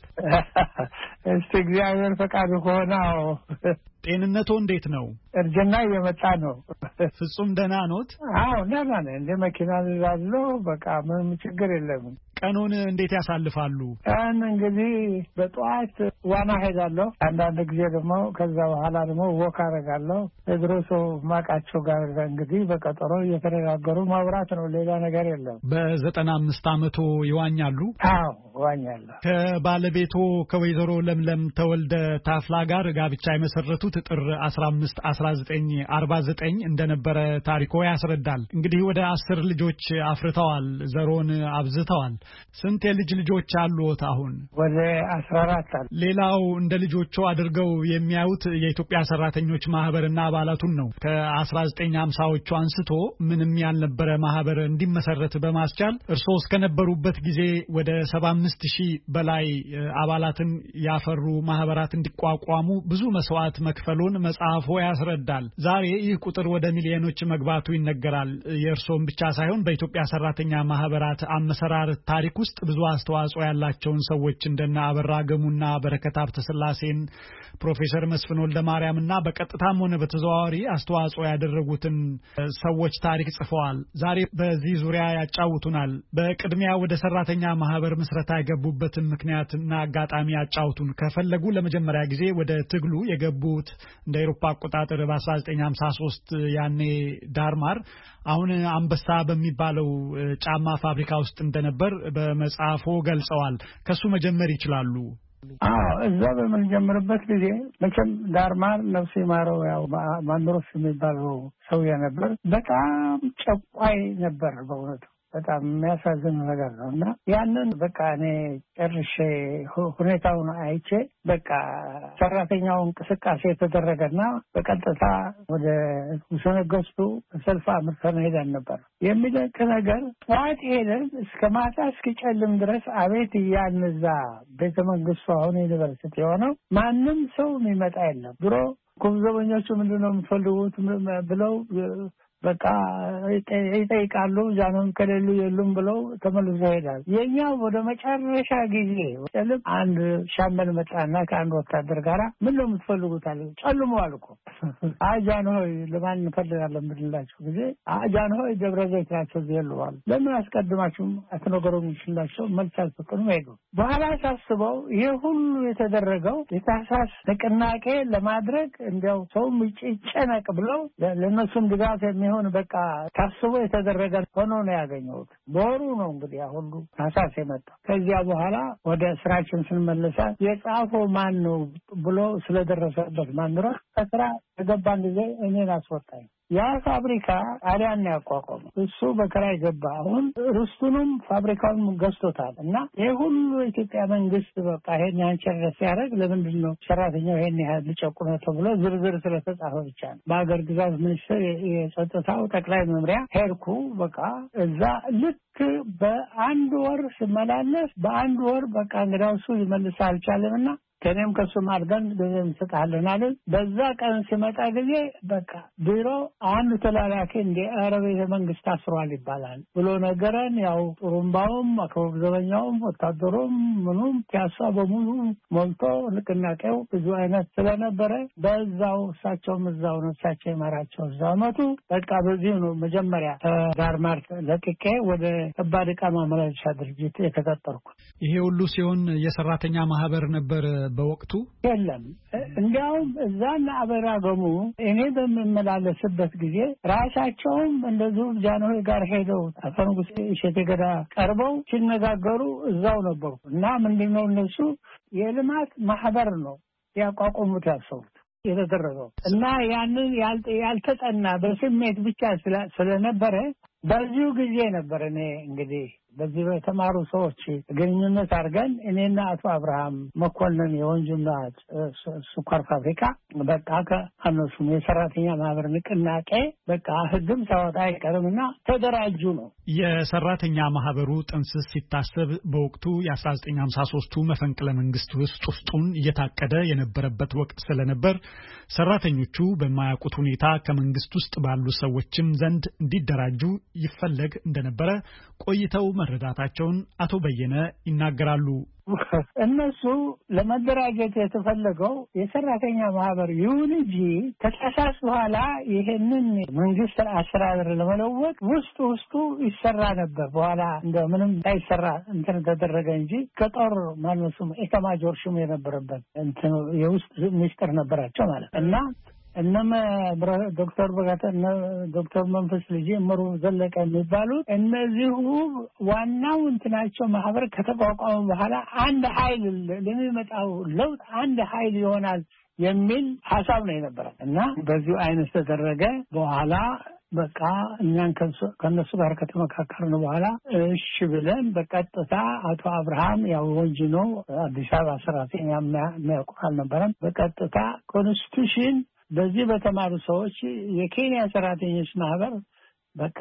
እስቲ እግዚአብሔር ፈቃዱ ከሆነ። ጤንነቱ እንዴት ነው? እርጅና እየመጣ ነው። ፍጹም ደህና ኖት? አዎ ደህና ነኝ። እንደ መኪና ይዛለሁ። በቃ ምንም ችግር የለም። ቀኑን እንዴት ያሳልፋሉ? ቀን እንግዲህ በጠዋት ዋና ሄዳለሁ። አንዳንድ ጊዜ ደግሞ ከዛ በኋላ ደግሞ ወክ አደርጋለሁ። የድሮ ሰው ማቃቸው ጋር እንግዲህ በቀጠሮ እየተነጋገሩ ማውራት ነው። ሌላ ነገር የለም። በ95 ዓመቶ ይዋኛሉ? አዎ ዋኛለሁ። ከባለቤቶ ከወይዘሮ ለምለም ተወልደ ታፍላ ጋር ጋብቻ የመሰረቱት ጥር 15 1949 እንደነበረ ታሪኮ ያስረዳል። እንግዲህ ወደ 10 ልጆች አፍርተዋል፣ ዘሮን አብዝተዋል። ስንት የልጅ ልጆች አሉት አሁን? ወደ 14 አሉ። ሌላው እንደ ልጆቹ አድርገው የሚያዩት የኢትዮጵያ ሰራተኞች ማህበርና አባላቱን ነው። ከ1950ዎቹ አንስቶ ምንም ያልነበረ ማህበር እንዲመሰረት በማስቻል እርስዎ እስከነበሩበት ጊዜ ወደ 75000 በላይ አባላትን ያፈሩ ማህበራት እንዲቋቋሙ ብዙ መስዋዕት መክፈሉን መጽሐፉ ያስረዳል። ዛሬ ይህ ቁጥር ወደ ሚሊዮኖች መግባቱ ይነገራል። የእርስዎም ብቻ ሳይሆን በኢትዮጵያ ሰራተኛ ማህበራት አመሰራረት ታሪክ ውስጥ ብዙ አስተዋጽኦ ያላቸውን ሰዎች እንደና አበራ ገሙና በረከት ሀብተስላሴን፣ ፕሮፌሰር መስፍን ወልደማርያምና በቀጥታም ሆነ በተዘዋዋሪ አስተዋጽኦ ያደረጉትን ሰዎች ታሪክ ጽፈዋል። ዛሬ በዚህ ዙሪያ ያጫውቱናል። በቅድሚያ ወደ ሰራተኛ ማህበር ምስረታ የገቡበትን ምክንያትና አጋጣሚ ያጫውቱን። ከፈለጉ ለመጀመሪያ ጊዜ ወደ ትግሉ የገቡት እንደ አውሮፓ አቆጣጠር በ1953 ያኔ ዳርማር አሁን አንበሳ በሚባለው ጫማ ፋብሪካ ውስጥ እንደነበር በመጽሐፎ ገልጸዋል። ከሱ መጀመር ይችላሉ። እዛ በምንጀምርበት ጊዜ መቼም ዳርማር ነፍስ ይማረው ያው ማንድሮስ የሚባለው ሰውዬ ነበር። በጣም ጨቋይ ነበር በእውነቱ። በጣም የሚያሳዝን ነገር ነው እና ያንን በቃ እኔ ጨርሼ ሁኔታውን አይቼ በቃ ሰራተኛው እንቅስቃሴ የተደረገና በቀጥታ ወደ ሰነገስቱ ሰልፍ አምርተን ሄደን ነበር። የሚደንቅ ነገር ጠዋት ሄደን እስከ ማታ እስኪጨልም ድረስ አቤት እያንዛ ቤተ መንግስቱ አሁን ዩኒቨርሲቲ የሆነው ማንም ሰው የሚመጣ የለም። ድሮ ኩምዘበኞቹ ምንድነው የምትፈልጉት ብለው በቃ ይጠይቃሉ። ጃኖም ከሌሉ የሉም ብለው ተመልሶ ይሄዳል። የኛው ወደ መጨረሻ ጊዜ ጨልም አንድ ሻምበል መጣና ከአንድ ወታደር ጋራ ምን ነው የምትፈልጉት አለ። ጨልሟል እኮ ጃኖ ሆይ ለማን እንፈልጋለን ብንላቸው ጊዜ ጃኖ ሆይ ደብረ ዘይት ናቸው ይሉዋል። ለምን አስቀድማችሁም አትነገሩም ይችላልቸው መልስ አልሰጡም ሄዱ። በኋላ ሳስበው ይሄ ሁሉ የተደረገው የታህሳስ ንቅናቄ ለማድረግ እንዲያው ሰውም ይጨነቅ ብለው ለነሱም ድጋፍ የሚሆን በቃ ታስቦ የተደረገ ሆኖ ነው ያገኘሁት። በወሩ ነው እንግዲህ ሁሉ ታህሳስ የመጣው። ከዚያ በኋላ ወደ ስራችን ስንመለሳ የጻፈው ማን ነው ብሎ ስለደረሰበት ማንሮ ከስራ የገባን ጊዜ እኔን አስወጣኝ። ያ ፋብሪካ ጣሊያን ያቋቋመው እሱ በከራይ ገባ። አሁን ርስቱንም ፋብሪካውን ገዝቶታል። እና ይሄ ሁሉ የኢትዮጵያ መንግስት በቃ ይሄን ያንቸረስ ሲያደርግ ለምንድን ነው ሰራተኛው ይሄን ያህል ሊጨቁነ ተብሎ ዝርዝር ስለተጻፈ ብቻ ነው። በአገር ግዛት ሚኒስትር የጸጥታው ጠቅላይ መምሪያ ሄድኩ። በቃ እዛ ልክ በአንድ ወር ስመላለስ በአንድ ወር በቃ እንግዲያው እሱ ሊመልስ አልቻለምና ከኔም ከሱም አድርገን ገንዘብ እንሰጣለን አለ። በዛ ቀን ሲመጣ ጊዜ በቃ ቢሮ አንድ ተላላኪ እንደ አረብ የመንግስት አስሯል ይባላል ብሎ ነገረን። ያው ጥሩምባውም አከባቢ ዘበኛውም ወታደሩም ምኑም ፒያሳ በሙሉ ሞልቶ ንቅናቄው ብዙ አይነት ስለነበረ በዛው እሳቸውም እዛው ነው እሳቸው ይመራቸው እዛው መጡ። በቃ በዚህ ነው መጀመሪያ ዳርማርት ለቅቄ ወደ ከባድ ዕቃ ማመላለሻ ድርጅት የተቀጠርኩ። ይሄ ሁሉ ሲሆን የሰራተኛ ማህበር ነበር በወቅቱ የለም። እንዲያውም እዛና አበራገሙ እኔ በመመላለስበት ጊዜ ራሳቸውም እንደዚሁ ጃንሆይ ጋር ሄደው አፈንጉስ እሸቴ ገዳ ቀርበው ሲነጋገሩ እዛው ነበሩ። እና ምንድነው እነሱ የልማት ማህበር ነው ያቋቋሙት ያሰቡት የተደረገው። እና ያንን ያልተጠና በስሜት ብቻ ስለነበረ በዚሁ ጊዜ ነበር እኔ እንግዲህ በዚህ በተማሩ ሰዎች ግንኙነት አድርገን እኔና አቶ አብርሃም መኮንን የወንጅና ስኳር ፋብሪካ በቃ ከእነሱም የሰራተኛ ማህበር ንቅናቄ በቃ ህግም ሳወጣ አይቀርምና ተደራጁ ነው። የሰራተኛ ማህበሩ ጥንስስ ሲታሰብ በወቅቱ የ1953ቱ መፈንቅለ መንግስት ውስጡን እየታቀደ የነበረበት ወቅት ስለነበር ሰራተኞቹ በማያውቁት ሁኔታ ከመንግስት ውስጥ ባሉ ሰዎችም ዘንድ እንዲደራጁ ይፈለግ እንደነበረ ቆይተው መረዳታቸውን አቶ በየነ ይናገራሉ። እነሱ ለመደራጀት የተፈለገው የሰራተኛ ማህበር ይሁን እንጂ ከታህሳስ በኋላ ይሄንን መንግስት አሰራር ለመለወጥ ውስጡ ይሰራ ነበር። በኋላ እንደምንም ሳይሰራ እንትን ተደረገ እንጂ ከጦር ማለሱም ኤታማዦር ሹም የነበረበት እንትን የውስጥ ሚኒስትር ነበራቸው ማለት እና እነማ ዶክተር በጋተና ዶክተር መንፈስ ልጅ እመሩ ዘለቀ የሚባሉት እነዚሁ ዋናው እንትናቸው ማህበር ከተቋቋመ በኋላ አንድ ኃይል ለሚመጣው ለውጥ አንድ ኃይል ይሆናል የሚል ሐሳብ ነው የነበረው እና በዚሁ አይነት ተደረገ። በኋላ በቃ እኛን ከነሱ ጋር ከተመካከርን በኋላ እሺ ብለን በቀጥታ አቶ አብርሃም ያው ወንጂ ነው አዲስ አበባ ሰራተኛ የሚያውቁ አልነበረም። በቀጥታ ኮንስቲቱሽን በዚህ በተማሩ ሰዎች የኬንያ ሰራተኞች ማህበር በቃ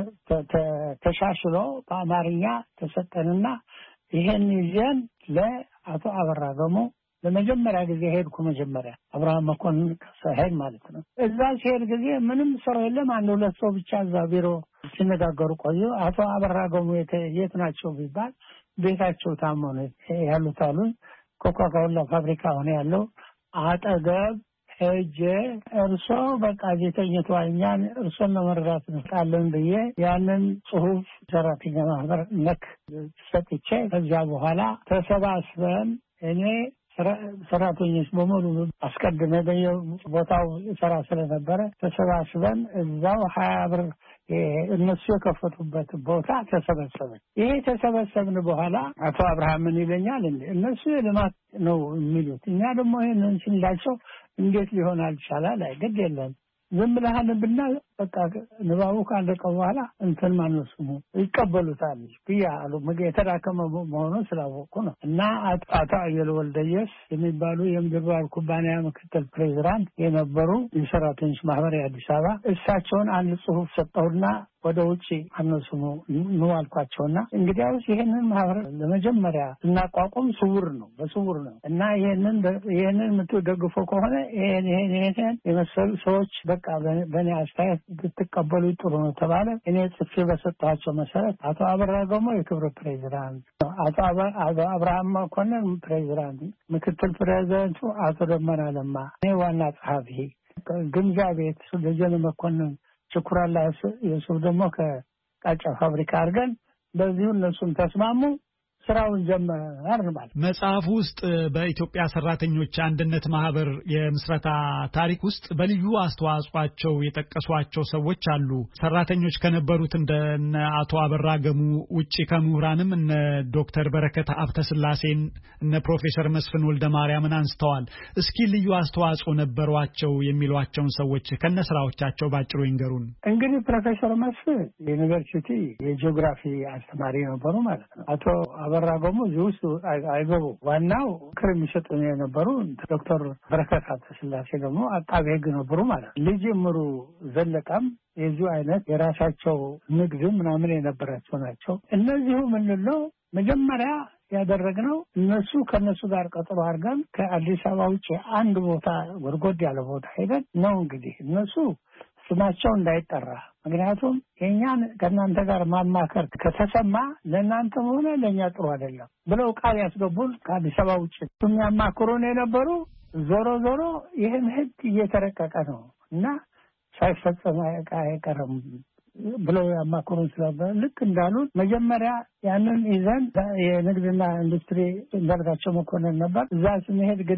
ተሻሽሎ በአማርኛ ተሰጠንና ይሄን ይዘን ለአቶ አበራ ደግሞ ለመጀመሪያ ጊዜ ሄድኩ። መጀመሪያ አብርሃም መኮንን ከሰሄድ ማለት ነው። እዛ ሲሄድ ጊዜ ምንም ሰው የለም። አንድ ሁለት ሰው ብቻ እዛ ቢሮ ሲነጋገሩ ቆዩ። አቶ አበራ ደግሞ የት ናቸው ቢባል ቤታቸው ታሞ ነው ያሉት አሉኝ። ኮካኮላ ፋብሪካ ሆነ ያለው አጠገብ ሄጄ እርሶ በቃ ዜተኝቷኛን እርሶን ለመረዳት እንጣለን ብዬ ያንን ጽሁፍ ሰራተኛ ማህበር ነክ ሰጥቼ ከዚያ በኋላ ተሰባስበን እኔ ሰራተኞች በሙሉ አስቀድሜ በየቦታው ሰራ ስለነበረ ተሰባስበን እዛው 20 ብር እነሱ የከፈቱበት ቦታ ተሰበሰብን። ይሄ ተሰበሰብን በኋላ አቶ አብርሃም ምን ይለኛል እንዴ እነሱ የልማት ነው የሚሉት እኛ ደግሞ ይሄንን ስንላቸው እንዴት ሊሆን አልቻለ ግድ የለም ዝም ብለሃል ብና በቃ ንባቡ ካለቀ በኋላ እንትን ማንሱሙ ይቀበሉታል ብያሉ። የተዳከመ መሆኑን ስላወቁ ነው። እና አቶ አየለ ወልደየስ የሚባሉ የምድር ኩባንያ ምክትል ፕሬዝዳንት የነበሩ የሰራተኞች ማህበር የአዲስ አበባ እሳቸውን አንድ ጽሁፍ ሰጠውና ወደ ውጪ አነሱሙ ነው አልኳቸውና እንግዲያውስ ይሄንን ማህበር ለመጀመሪያ እናቋቁም ስውር ነው እና ይሄንን የምትደግፉ ከሆነ ይሄን የመሰሉ ሰዎች በቃ በእኔ አስተያየት ብትቀበሉ ጥሩ ነው ተባለ። እኔ ጽፌ በሰጣቸው መሰረት አቶ አበራ ገሞ የክብር ፕሬዚዳንት፣ አቶ አብርሃም መኮንን ፕሬዚዳንት፣ ምክትል ፕሬዚዳንቱ አቶ ደመና ለማ፣ እኔ ዋና ጸሐፊ፣ ግምጃ ቤት ደጀን መኮንን፣ ችኩራላ የሱፍ ደግሞ ከቃጫ ፋብሪካ አድርገን በዚሁ እነሱም ተስማሙ። ስራውን ጀመርን ማለት። መጽሐፍ ውስጥ በኢትዮጵያ ሰራተኞች አንድነት ማህበር የምስረታ ታሪክ ውስጥ በልዩ አስተዋጽኦአቸው የጠቀሷቸው ሰዎች አሉ። ሰራተኞች ከነበሩት እንደ አቶ አበራ ገሙ ውጪ ከምሁራንም እነ ዶክተር በረከት አብተስላሴን እነ ፕሮፌሰር መስፍን ወልደ ማርያምን አንስተዋል። እስኪ ልዩ አስተዋጽኦ ነበሯቸው የሚሏቸውን ሰዎች ከነስራዎቻቸው ባጭሩ ይንገሩን። እንግዲህ ፕሮፌሰር መስፍን ዩኒቨርሲቲ የጂኦግራፊ አስተማሪ ነበሩ ማለት ነው። አቶ አበራ ገሙ ጁስ አይገቡ ዋናው ክር የሚሰጡ የነበሩ ዶክተር በረከት አብተስላሴ ደግሞ አቃቤ ሕግ ነበሩ ማለት ነው። ልጅ ምሩ ዘለቀም የዚሁ አይነት የራሳቸው ንግድ ምናምን የነበራቸው ናቸው። እነዚሁ ምንለው መጀመሪያ ያደረግነው ከነሱ ጋር ቀጠሮ አድርገን ከአዲስ አበባ ውጭ አንድ ቦታ ጎድጎድ ያለ ቦታ ሄደን ነው እንግዲህ እነሱ ስማቸው እንዳይጠራ ምክንያቱም የኛን ከእናንተ ጋር ማማከር ከተሰማ ለእናንተም ሆነ ለእኛ ጥሩ አይደለም ብለው ቃል ያስገቡን ከአዲስ አበባ ውጭ የሚያማክሩን የነበሩ ዞሮ ይህን ህግ እየተረቀቀ ነው እና ሳይፈጸም አይቀርም ብለው ያማከሩን ስለነበረ ልክ እንዳሉን መጀመሪያ ያንን ይዘን የንግድና ኢንዱስትሪ እንዳልካቸው መኮንን ነበር። እዛ ስንሄድ ጊዜ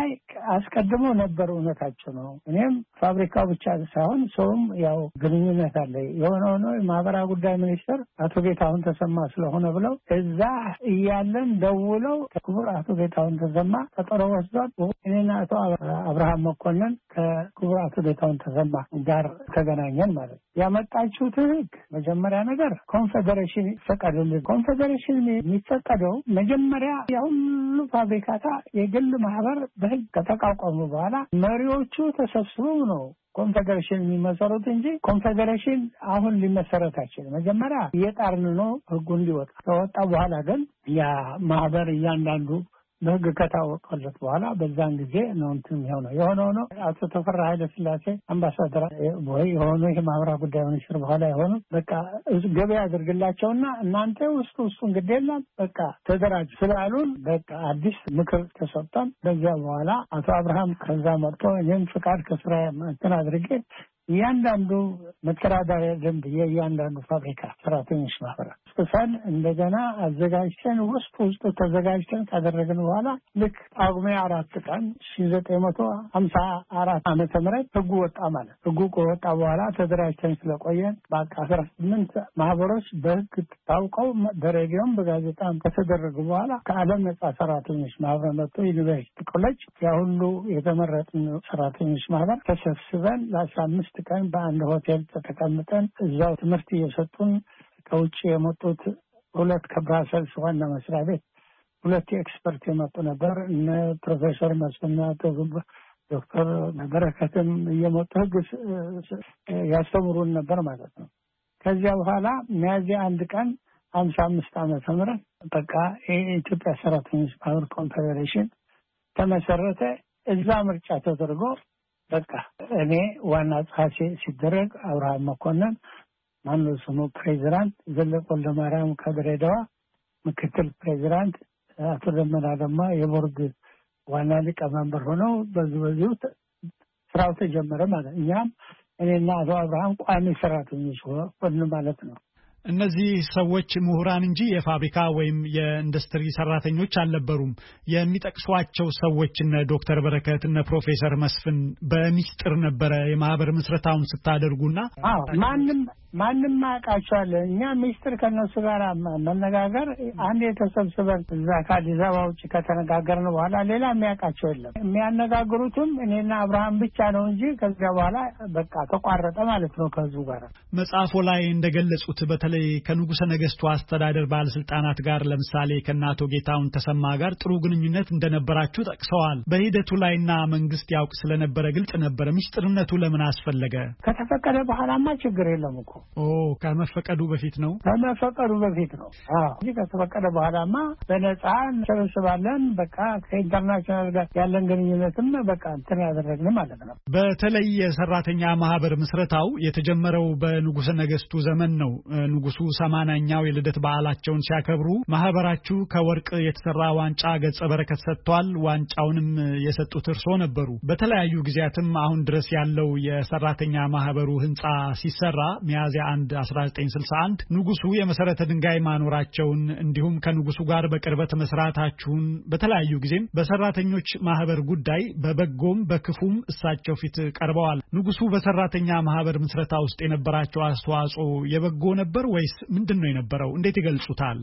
አስቀድሞ ነበር እውነታቸው ነው። እኔም ፋብሪካው ብቻ ሳይሆን ሰውም ያው ግንኙነት አለ የሆነ የማህበራዊ ጉዳይ ሚኒስትር አቶ ጌታሁን ተሰማ ስለሆነ ብለው እዛ እያለን ደውለው ክቡር አቶ ጌታሁን ተሰማ ቀጠሮ ወስዷል። እኔና አቶ አብርሃም መኮንን ከክቡር አቶ ጌታሁን ተሰማ ጋር ተገናኘን ማለት ያመጣችሁት ህግ መጀመሪያ ነገር ኮንፌዴሬሽን ፈቀደልን። ኮንፌዴሬሽን የሚፈቀደው መጀመሪያ የሁሉ ፋብሪካታ የግል ማህበር በህግ ከተቋቋሙ በኋላ መሪዎቹ ተሰብስበው ነው ኮንፌዴሬሽን የሚመሰሩት እንጂ ኮንፌዴሬሽን አሁን ሊመሰረት አይችልም። መጀመሪያ እየጣርን ነው ህጉ እንዲወጣ። ከወጣ በኋላ ግን ያ ማህበር እያንዳንዱ በህግ ከታወቀለት በኋላ በዛን ጊዜ ነው እንትን የሆነው ነው። አቶ ተፈራ ኃይለ ሥላሴ አምባሳደር ወይ የሆኑ የማህበራዊ ጉዳይ ሚኒስትር በኋላ የሆኑ በቃ ገበያ አድርግላቸውና እናንተ ውስጡ እንግዲህ የለም በቃ ተደራጅ ስላሉን በቃ አዲስ ምክር ተሰጥቷል። በዚያ በኋላ አቶ አብርሃም ከዛ መጥቶ እኔም ፍቃድ ከስራ እንትን አድርጌ እያንዳንዱ መተዳደሪያ ደንብ የእያንዳንዱ ፋብሪካ ሰራተኞች ማህበር ጽፈን እንደገና አዘጋጅተን ውስጡ ተዘጋጅተን ካደረግን በኋላ ልክ ጳጉሜ 4 ቀን 1954 ዓመተ ምህረት ህጉ ወጣ ማለት ህጉ ከወጣ በኋላ ተደራጅተን ስለቆየን በቃ 18 ማህበሮች በህግ ታውቀው በሬዲዮም በጋዜጣም ከተደረጉ በኋላ ከዓለም ነጻ ሰራተኞች ማህበር መጥቶ ዩኒቨርሲቲ ኮሌጅ ያሁሉ የተመረጥን ሰራተኞች ማህበር ተሰብስበን ለ15 ቀን በአንድ ሆቴል ተቀምጠን እዛው ትምህርት እየሰጡን ከውጭ የመጡት 2 ከብራሰልስ ዋና መስሪያ ቤት 2 ኤክስፐርት የመጡ ነበር። እነ ፕሮፌሰር መስፍን ዶክተር በረከትም እየመጡ ህግ ያስተምሩን ነበር ማለት ነው። ከዚያ በኋላ ሚያዝያ 1 ቀን 55 ዓመተ ምህረት በቃ የኢትዮጵያ ሰራተኞች ማህበር ኮንፌዴሬሽን ተመሰረተ። እዛ ምርጫ ተደርጎ በቃ እኔ ዋና ጸሐፊ ሲደረግ አብርሃም መኮንን ማነው ስሙ ፕሬዚዳንት፣ ዘለቀ ወልደ ማርያም ከድሬዳዋ ምክትል ፕሬዚዳንት፣ አቶ ደመና ለማ የቦርድ ዋና ሊቀመንበር ሆነው በዚሁ ስራው ተጀመረ ማለት እኛም እኔና አቶ አብርሃም ቋሚ ሰራተኞች ሆን ማለት ነው። እነዚህ ሰዎች ምሁራን እንጂ የፋብሪካ ወይም የኢንዱስትሪ ሰራተኞች አልነበሩም። የሚጠቅሷቸው ሰዎች እነ ዶክተር በረከት እነ ፕሮፌሰር መስፍን በሚስጥር ነበረ የማህበር ምስረታውን ስታደርጉና ማንም ማቃቸዋል። እኛ ሚስጥር ከነሱ ጋር መነጋገር አንድ የተሰብስበን እዛ ከአዲስ አበባ ውጭ ከተነጋገርን በኋላ ሌላ የሚያውቃቸው የለም። የሚያነጋግሩትም እኔና አብርሃም ብቻ ነው እንጂ ከዚያ በኋላ በቃ ተቋረጠ ማለት ነው ከዙ ጋር። መጽሐፎ ላይ እንደገለጹት በተለይ ከንጉሠ ነገሥቱ አስተዳደር ባለስልጣናት ጋር ለምሳሌ ከናቶ ጌታውን ተሰማ ጋር ጥሩ ግንኙነት እንደነበራችሁ ጠቅሰዋል። በሂደቱ ላይና መንግስት ያውቅ ስለነበረ ግልጽ ነበር። ምስጢርነቱ ለምን አስፈለገ? ከተፈቀደ በኋላማ ችግር የለም እኮ። ከመፈቀዱ በፊት ነው። ከመፈቀዱ በፊት ነው። እንጂ ከተፈቀደ በኋላማ በነፃ እንሰበስባለን። በቃ ከኢንተርናሽናል ጋር ያለን ግንኙነትም በቃ እንትን ያደረግን ማለት ነው። በተለይ የሰራተኛ ማህበር ምስረታው የተጀመረው በንጉሠ ነገሥቱ ዘመን ነው። ንጉሱ 80ኛው የልደት በዓላቸውን ሲያከብሩ ማህበራችሁ ከወርቅ የተሰራ ዋንጫ ገጸ በረከት ሰጥቷል። ዋንጫውንም የሰጡት እርስዎ ነበሩ። በተለያዩ ጊዜያትም አሁን ድረስ ያለው የሰራተኛ ማህበሩ ህንጻ ሲሰራ ሚያዝያ 1 1961 ንጉሱ የመሰረተ ድንጋይ ማኖራቸውን እንዲሁም ከንጉሱ ጋር በቅርበት መስራታችሁን በተለያዩ ጊዜም በሰራተኞች ማህበር ጉዳይ በበጎም በክፉም እሳቸው ፊት ቀርበዋል። ንጉሱ በሰራተኛ ማህበር ምስረታ ውስጥ የነበራቸው አስተዋጽኦ የበጎ ነበር ወይስ ምንድነው የነበረው? እንዴት ይገልጹታል?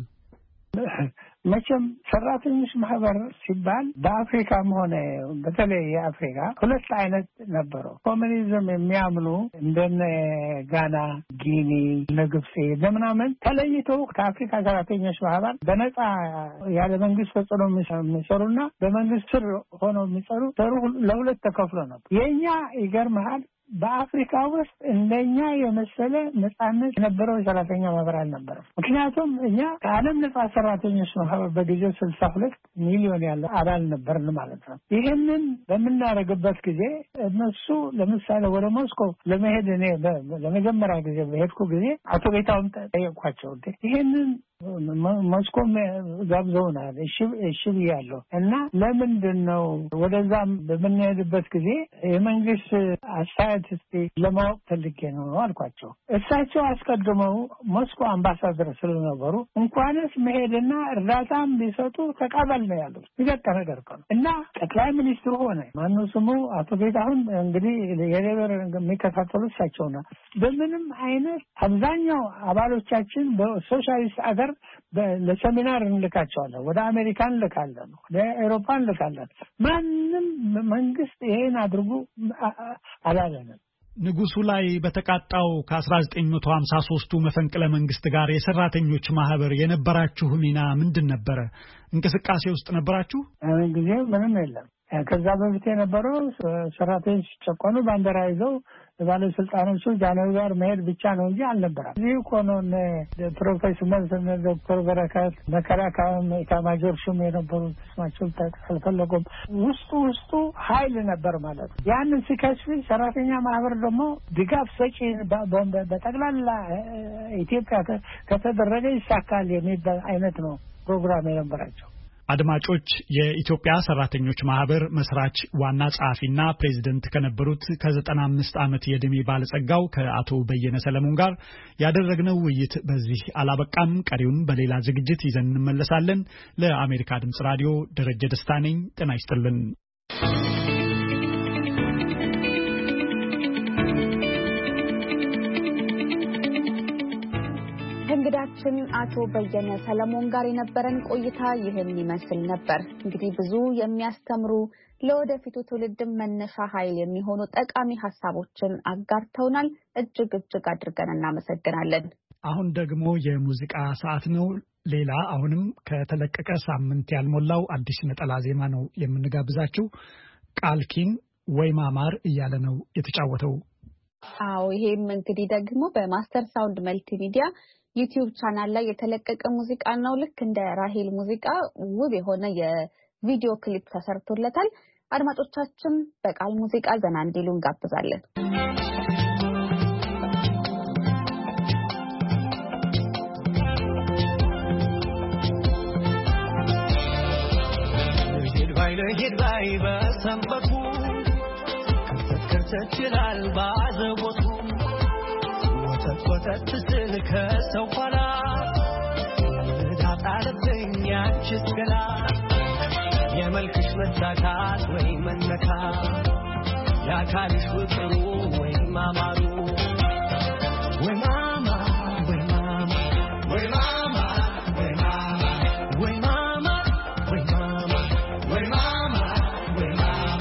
መቼም ሰራተኞች ማህበር ሲባል በአፍሪካም ሆነ በተለይ የአፍሪካ ሁለት አይነት ነበሩ። ኮሙኒዝም የሚያምኑ እንደነ ጋና፣ ጊኒ፣ ግብጽ ለምናምን ተለይተው ከአፍሪካ ሰራተኞች ማህበር በነፃ ያለ መንግስት ተጽዕኖ የሚሰሩና በመንግስት ስር ሆነው የሚሰሩ ለሁለት ተከፍሎ ነበር። የኛ ይገርምሃል በአፍሪካ ውስጥ እንደኛ የመሰለ ነፃነት የነበረው ሰራተኛ ማህበር አልነበረም። ምክንያቱም እኛ ከዓለም ነፃ ሰራተኞች ማህበር በጊዜው 62 ሚሊዮን ያለው አባል ነበርን ማለት ነው። ይህንን በምናደርግበት ጊዜ እነሱ ለምሳሌ ወደ ሞስኮ ለመሄድ እኔ ለመጀመሪያ ጊዜ በሄድኩ ጊዜ አቶ ጌታውን ጠየኳቸው። ይህንን ሞስኮም ጋብዘውናል። እሺ ብያለሁ እና ለምንድን ነው ወደዛም በምንሄድበት ጊዜ የመንግስት አስተያየት ለማወቅ ፈልጌ ነው አልኳቸው። እሳቸው አስቀድመው ሞስኮ አምባሳደር ስለነበሩ እንኳንስ መሄድና እርዳታም ቢሰጡ ተቀበል ነው ያሉት። ይገጠ ነገር ነው እና ጠቅላይ ሚኒስትሩ ሆነ ማነው ስሙ አቶ ጌታሁን እንግዲህ የሌበር የሚከታተሉ እሳቸው ነው። በምንም አይነት አብዛኛው አባሎቻችን በሶሻሊስት አገር ለሰሚናር እንልካቸዋለን፣ ወደ አሜሪካን እንልካለን፣ ወደ አውሮፓ እንልካለን። ማንም መንግስት ይሄን አድርጉ አላለንም። ንጉሱ ላይ በተቃጣው ከ1953ቱ መፈንቅለ መንግስት ጋር የሰራተኞች ማህበር የነበራችሁ ሚና ምንድን ነበረ? እንቅስቃሴ ውስጥ ነበራችሁ? ጊዜ ምንም የለም። ከዛ በፊት የነበረው ሰራተኞች ሲጨቆኑ ባንዲራ ይዘው ባለስልጣኖቹ ጃንሆይ ጋር መሄድ ብቻ ነው እንጂ አልነበረም። እዚህ እኮ ነው ፕሮፌሰር ዶክተር በረከት መከላከያም ኢታማዦር ሹም የነበሩት ስማቸው አልፈለጉም። ውስጡ ኃይል ነበር ማለት ነው። ያንን ሲከስፍ ሰራተኛ ማህበር ደግሞ ድጋፍ ሰጪ በጠቅላላ ኢትዮጵያ ከተደረገ ይሳካል የሚባል አይነት ነው ፕሮግራም የነበራቸው። አድማጮች የኢትዮጵያ ሰራተኞች ማህበር መስራች ዋና ጸሐፊና ፕሬዝዳንት ከነበሩት ከ95 ዓመት የዕድሜ ባለጸጋው ከአቶ በየነ ሰለሞን ጋር ያደረግነው ውይይት በዚህ አላበቃም። ቀሪውን በሌላ ዝግጅት ይዘን እንመለሳለን። ለአሜሪካ ድምጽ ራዲዮ ደረጀ ደስታ ነኝ። ጤና ይስጥልን። እንግዳችን አቶ በየነ ሰለሞን ጋር የነበረን ቆይታ ይህን ይመስል ነበር። እንግዲህ ብዙ የሚያስተምሩ ለወደፊቱ ትውልድም መነሻ ኃይል የሚሆኑ ጠቃሚ ሐሳቦችን አጋርተውናል። እጅግ አድርገን እናመሰግናለን። አሁን ደግሞ የሙዚቃ ሰዓት ነው። ሌላ አሁንም ከተለቀቀ ሳምንት ያልሞላው አዲስ ነጠላ ዜማ ነው የምንጋብዛችሁ። ቃልኪን ወይ ማማር እያለ ነው የተጫወተው። አዎ ይሄም እንግዲህ ደግሞ በማስተር ሳውንድ መልቲሚዲያ ዩቲዩብ ቻናል ላይ የተለቀቀ ሙዚቃ ነው። ልክ እንደ ራሄል ሙዚቃ ውብ የሆነ የቪዲዮ ክሊፕ ተሰርቶለታል። አድማጮቻችን በቃል ሙዚቃ ዘና እንዲሉ እንጋብዛለን። ሄድ ባይ በሰንበቱ ከርተችላል ባዘቦቱ ወተት ስል ከሰው ኋላ ዳጣለብኝ ያንቺስ ገላ የመልክሽ መሳካት ወይ መነካ የአካልሽ ውጥሩ ወይ ማማሩ ወይ ማማ ወይ ማማ ወይ ማማ ወይ ማማ ወይ ማማ ወይ ማማ ወይ ማማ ወይ ማማ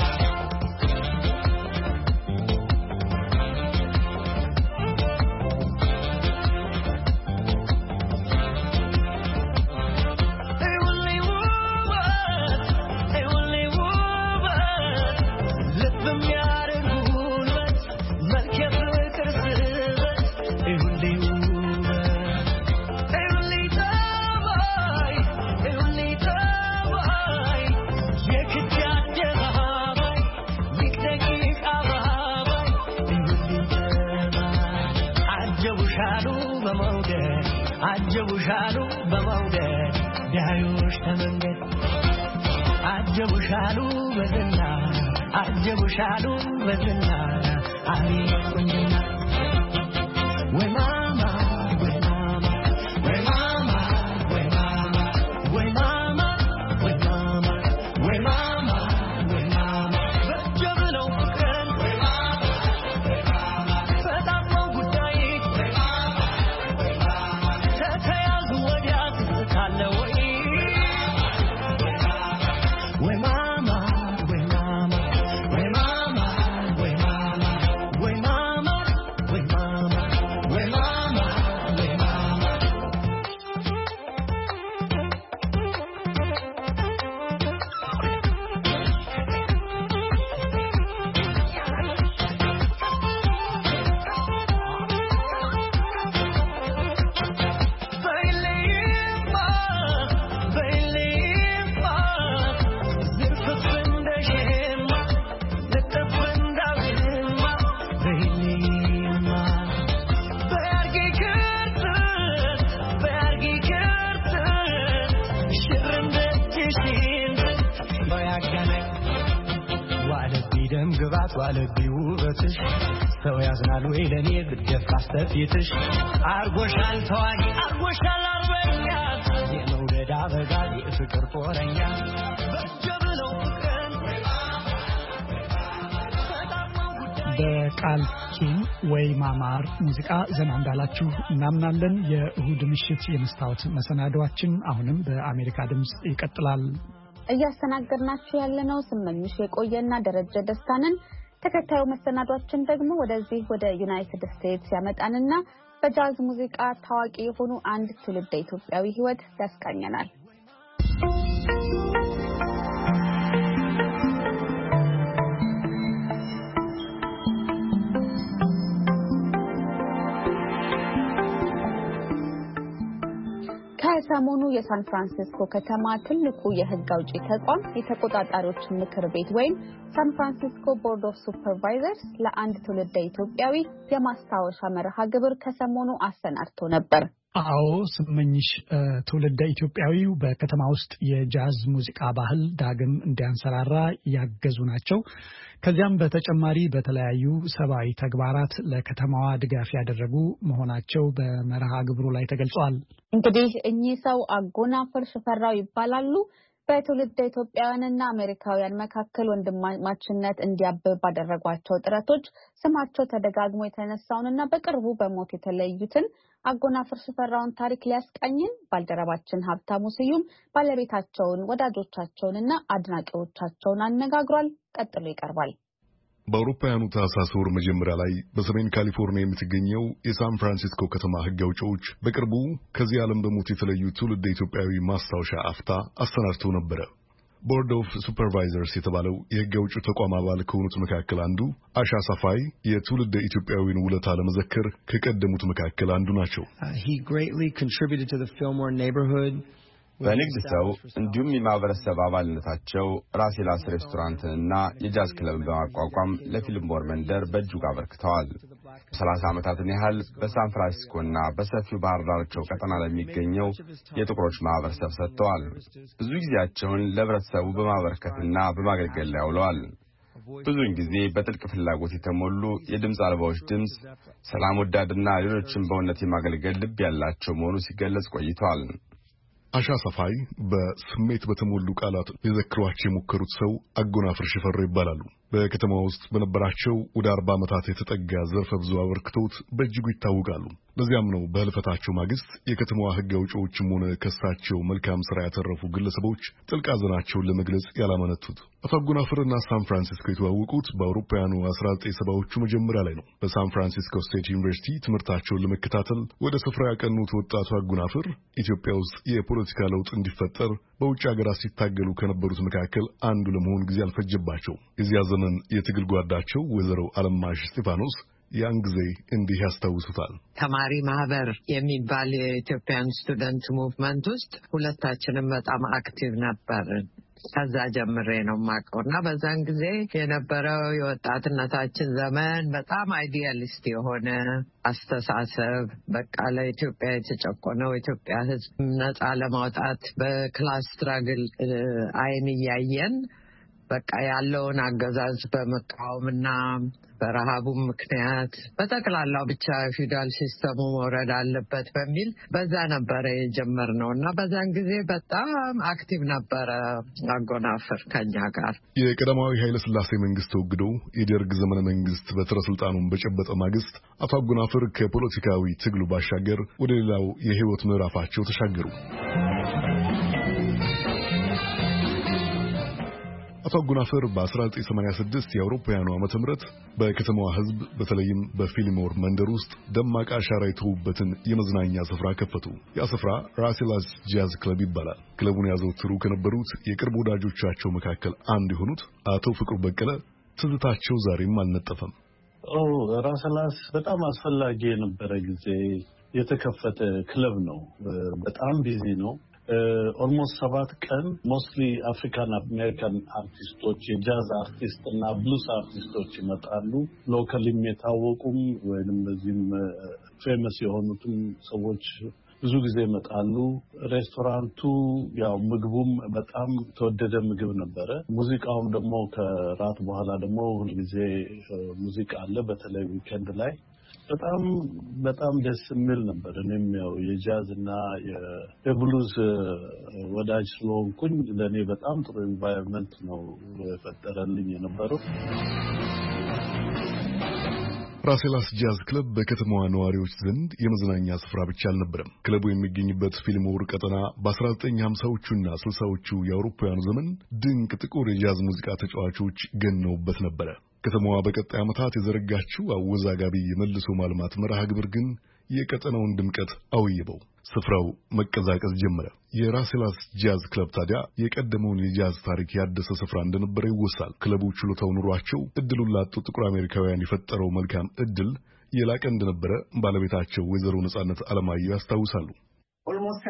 አጀቡሻሉ በመውደድ ቢያዩሽ ተመንገድ አጀቡሻሉ በዝና አጀቡሻሉ በዝና አቤት ቁንጅና ወይ ማማ ወይ ማማ ወይ ማማ ወይ ማማ ወይ ማማ ወይ ማማ ወይ ማማ ወይ ማማ በጀብለው ፍቅርን ወይ ማማ ወይ ማማ በጣም ነው ጉዳይ ወይ ማማ ወይ ማማ ተተያዙ ወዲያ ትዝታለ ወይ ወይ ማማ ወይ ማማ ወይ ማማ ወይ ማማ ወይ ማማ ወይ ማማ ወይ ማማ ወይ ማማ በይልማ በይልማ ዝርፍፍ እንደሽማ ልጥፍ እንዳብማ በይልማ በያርጌ ክርትት በያርጌ ክርትት ሽር እንደትሽን በያገናኝ ዋለቢ ደም ግባት ዋለቢ ውበትሽ ሰው ያዝናል ወይ ለኔ ብደፋ አስተፊትሽ አርጎሻል ተዋጊ አርጎሻል አርበኛ የመውደድ አበጋዝ የፍቅር ጦረኛ በጀብለው ፍቅርን በቃል ኪን ወይ ማማር ሙዚቃ ዘና እንዳላችሁ እናምናለን። የእሁድ ምሽት የመስታወት መሰናዶአችን አሁንም በአሜሪካ ድምጽ ይቀጥላል። እያስተናገድናችሁ ያለነው ስመኝሽ የቆየና ደረጀ ደስታንን። ተከታዩ መሰናዷችን ደግሞ ወደዚህ ወደ ዩናይትድ ስቴትስ ያመጣንና በጃዝ ሙዚቃ ታዋቂ የሆኑ አንድ ትውልደ ኢትዮጵያዊ ህይወት ያስቃኘናል። ከሰሞኑ የሳን ፍራንሲስኮ ከተማ ትልቁ የህግ አውጪ ተቋም የተቆጣጣሪዎች ምክር ቤት ወይም ሳን ፍራንሲስኮ ቦርድ ኦፍ ሱፐርቫይዘርስ ለአንድ ትውልደ ኢትዮጵያዊ የማስታወሻ መርሃ ግብር ከሰሞኑ አሰናድቶ ነበር። አዎ ስመኝሽ፣ ትውልደ ኢትዮጵያዊው በከተማ ውስጥ የጃዝ ሙዚቃ ባህል ዳግም እንዲያንሰራራ ያገዙ ናቸው። ከዚያም በተጨማሪ በተለያዩ ሰብአዊ ተግባራት ለከተማዋ ድጋፍ ያደረጉ መሆናቸው በመርሃ ግብሩ ላይ ተገልጿል። እንግዲህ እኚህ ሰው አጎናፍር ሽፈራው ይባላሉ። በትውልደ ኢትዮጵያውያንና አሜሪካውያን መካከል ወንድማማችነት እንዲያብብ ባደረጓቸው ጥረቶች ስማቸው ተደጋግሞ የተነሳውንና በቅርቡ በሞት የተለዩትን አጎናፍር ሽፈራውን ታሪክ ሊያስቃኝን ባልደረባችን ሀብታሙ ስዩም ባለቤታቸውን፣ ወዳጆቻቸውንና አድናቂዎቻቸውን አነጋግሯል። ቀጥሎ ይቀርባል። በአውሮፓውያኑ ታህሳስ ወር መጀመሪያ ላይ በሰሜን ካሊፎርኒያ የምትገኘው የሳን ፍራንሲስኮ ከተማ ሕግ አውጪዎች በቅርቡ ከዚህ ዓለም በሞት የተለዩ ትውልደ ኢትዮጵያዊ ማስታወሻ አፍታ አሰናድተው ነበረ። ቦርድ ኦፍ ሱፐርቫይዘርስ የተባለው የሕግ አውጪ ተቋም አባል ከሆኑት መካከል አንዱ አሻ ሰፋይ የትውልደ ኢትዮጵያዊን ውለታ ለመዘከር ከቀደሙት መካከል አንዱ ናቸው። በንግድ ሰው እንዲሁም የማህበረሰብ አባልነታቸው ራሴላስ ሬስቶራንትንና የጃዝ ክለብን በማቋቋም ለፊልምቦር መንደር በእጅጉ አበርክተዋል። 30 ዓመታትን ያህል በሳን ፍራንሲስኮና በሰፊው ባህር ዳርቻው ቀጠና ለሚገኘው የጥቁሮች ማህበረሰብ ሰጥተዋል። ብዙ ጊዜያቸውን ለህብረተሰቡ በማበርከትና በማገልገል ላይ አውለዋል። ብዙውን ጊዜ በጥልቅ ፍላጎት የተሞሉ የድምፅ አልባዎች ድምፅ፣ ሰላም ወዳድና ሌሎችን በእውነት የማገልገል ልብ ያላቸው መሆኑ ሲገለጽ ቆይተዋል። አሻ ሰፋይ በስሜት በተሞሉ ቃላት ሊዘክሯቸው የሞከሩት ሰው አጎናፍር ሽፈራው ይባላሉ። በከተማ ውስጥ በነበራቸው ወደ 40 ዓመታት የተጠጋ ዘርፈ ብዙ አበርክቶት በእጅጉ ይታወቃሉ። ለዚያም ነው በህልፈታቸው ማግስት የከተማዋ ሕግ አውጪዎችም ሆነ ከሳቸው መልካም ሥራ ያተረፉ ግለሰቦች ጥልቅ ሐዘናቸውን ለመግለጽ ያላመነቱት። አቶ አጎናፍርና ሳን ፍራንሲስኮ የተዋወቁት በአውሮፓውያኑ 1970ዎቹ መጀመሪያ ላይ ነው። በሳን ፍራንሲስኮ ስቴት ዩኒቨርሲቲ ትምህርታቸውን ለመከታተል ወደ ስፍራው ያቀኑት ወጣቱ አጎናፍር ኢትዮጵያ ውስጥ የፖለቲካ ለውጥ እንዲፈጠር በውጭ ሀገራት ሲታገሉ ከነበሩት መካከል አንዱ ለመሆን ጊዜ አልፈጀባቸው። የዚያ ዘመን የትግል ጓዳቸው ወይዘሮ አለማሽ እስጢፋኖስ ያን ጊዜ እንዲህ ያስታውሱታል። ተማሪ ማህበር የሚባል የኢትዮጵያን ስቱደንት ሙቭመንት ውስጥ ሁለታችንም በጣም አክቲቭ ነበርን ከዛ ጀምሬ ነው ማቀውና በዛን ጊዜ የነበረው የወጣትነታችን ዘመን በጣም አይዲያሊስት የሆነ አስተሳሰብ በቃ ለኢትዮጵያ የተጨቆነው ኢትዮጵያ ሕዝብ ነፃ ለማውጣት በክላስ ስትራግል አይን ያየን በቃ ያለውን አገዛዝ በመቃወምና በረሃቡ ምክንያት በተከላላው ብቻ ፊውዳል ሲስተሙ ወረድ አለበት በሚል በዛ ነበር የጀመርነውና በዛን ጊዜ በጣም አክቲቭ ነበር አጎናፍር ከኛ ጋር። የቀዳማዊ ኃይለ ሥላሴ መንግስት ተወግዶ የደርግ ዘመነ መንግስት በትረ ስልጣኑን በጨበጠ ማግስት አቶ አጎናፍር ከፖለቲካዊ ትግሉ ባሻገር ወደ ሌላው የህይወት ምዕራፋቸው ተሻገሩ። አቶ አጎናፍር በ1986 የአውሮፓውያኑ ዓመተ ምህረት በከተማዋ ህዝብ በተለይም በፊልሞር መንደር ውስጥ ደማቅ አሻራ የተውበትን የመዝናኛ ስፍራ ከፈቱ። ያ ስፍራ ራሴላስ ጃዝ ክለብ ይባላል። ክለቡን ያዘወትሩ ከነበሩት የቅርብ ወዳጆቻቸው መካከል አንዱ የሆኑት አቶ ፍቅሩ በቀለ ትዝታቸው ዛሬም አልነጠፈም። ራሴላስ በጣም አስፈላጊ የነበረ ጊዜ የተከፈተ ክለብ ነው። በጣም ቢዚ ነው። ኦልሞስት 7 ቀን ሞስትሊ አፍሪካን አሜሪካን አርቲስቶች የጃዝ አርቲስት እና ብሉስ አርቲስቶች ይመጣሉ። ሎካሊም የታወቁም ወይንም በዚህም ፌመስ የሆኑትም ሰዎች ብዙ ጊዜ ይመጣሉ። ሬስቶራንቱ ያው ምግቡም በጣም ተወደደ ምግብ ነበረ። ሙዚቃውም ደግሞ ከራት በኋላ ደግሞ ሁልጊዜ ሙዚቃ አለ በተለይ ዊኬንድ ላይ በጣም ደስ የሚል ነበር። እኔም ያው የጃዝ እና የብሉዝ ወዳጅ ስለሆንኩኝ ለኔ በጣም ጥሩ ኢንቫይሮንመንት ነው የፈጠረልኝ የነበረው። ራሴላስ ጃዝ ክለብ በከተማዋ ነዋሪዎች ዘንድ የመዝናኛ ስፍራ ብቻ አልነበረም። ክለቡ የሚገኝበት ፊልሞር ቀጠና በ1950ዎቹና 60ዎቹ የአውሮፓውያኑ ዘመን ድንቅ ጥቁር የጃዝ ሙዚቃ ተጫዋቾች ገነውበት ነበረ። ከተማዋ በቀጣይ ዓመታት የዘረጋችው አወዛጋቢ የመልሶ ማልማት መርሃ ግብር ግን የቀጠናውን ድምቀት አውይበው ስፍራው መቀዛቀዝ ጀመረ። የራሴላስ ጃዝ ክለብ ታዲያ የቀደመውን የጃዝ ታሪክ ያደሰ ስፍራ እንደነበረ ይወሳል። ክለቡ ችሎታው ኑሯቸው እድሉን ላጡ ጥቁር አሜሪካውያን የፈጠረው መልካም እድል የላቀ እንደነበረ ባለቤታቸው ወይዘሮ ነጻነት አለማየሁ ያስታውሳሉ። ኦልሞስት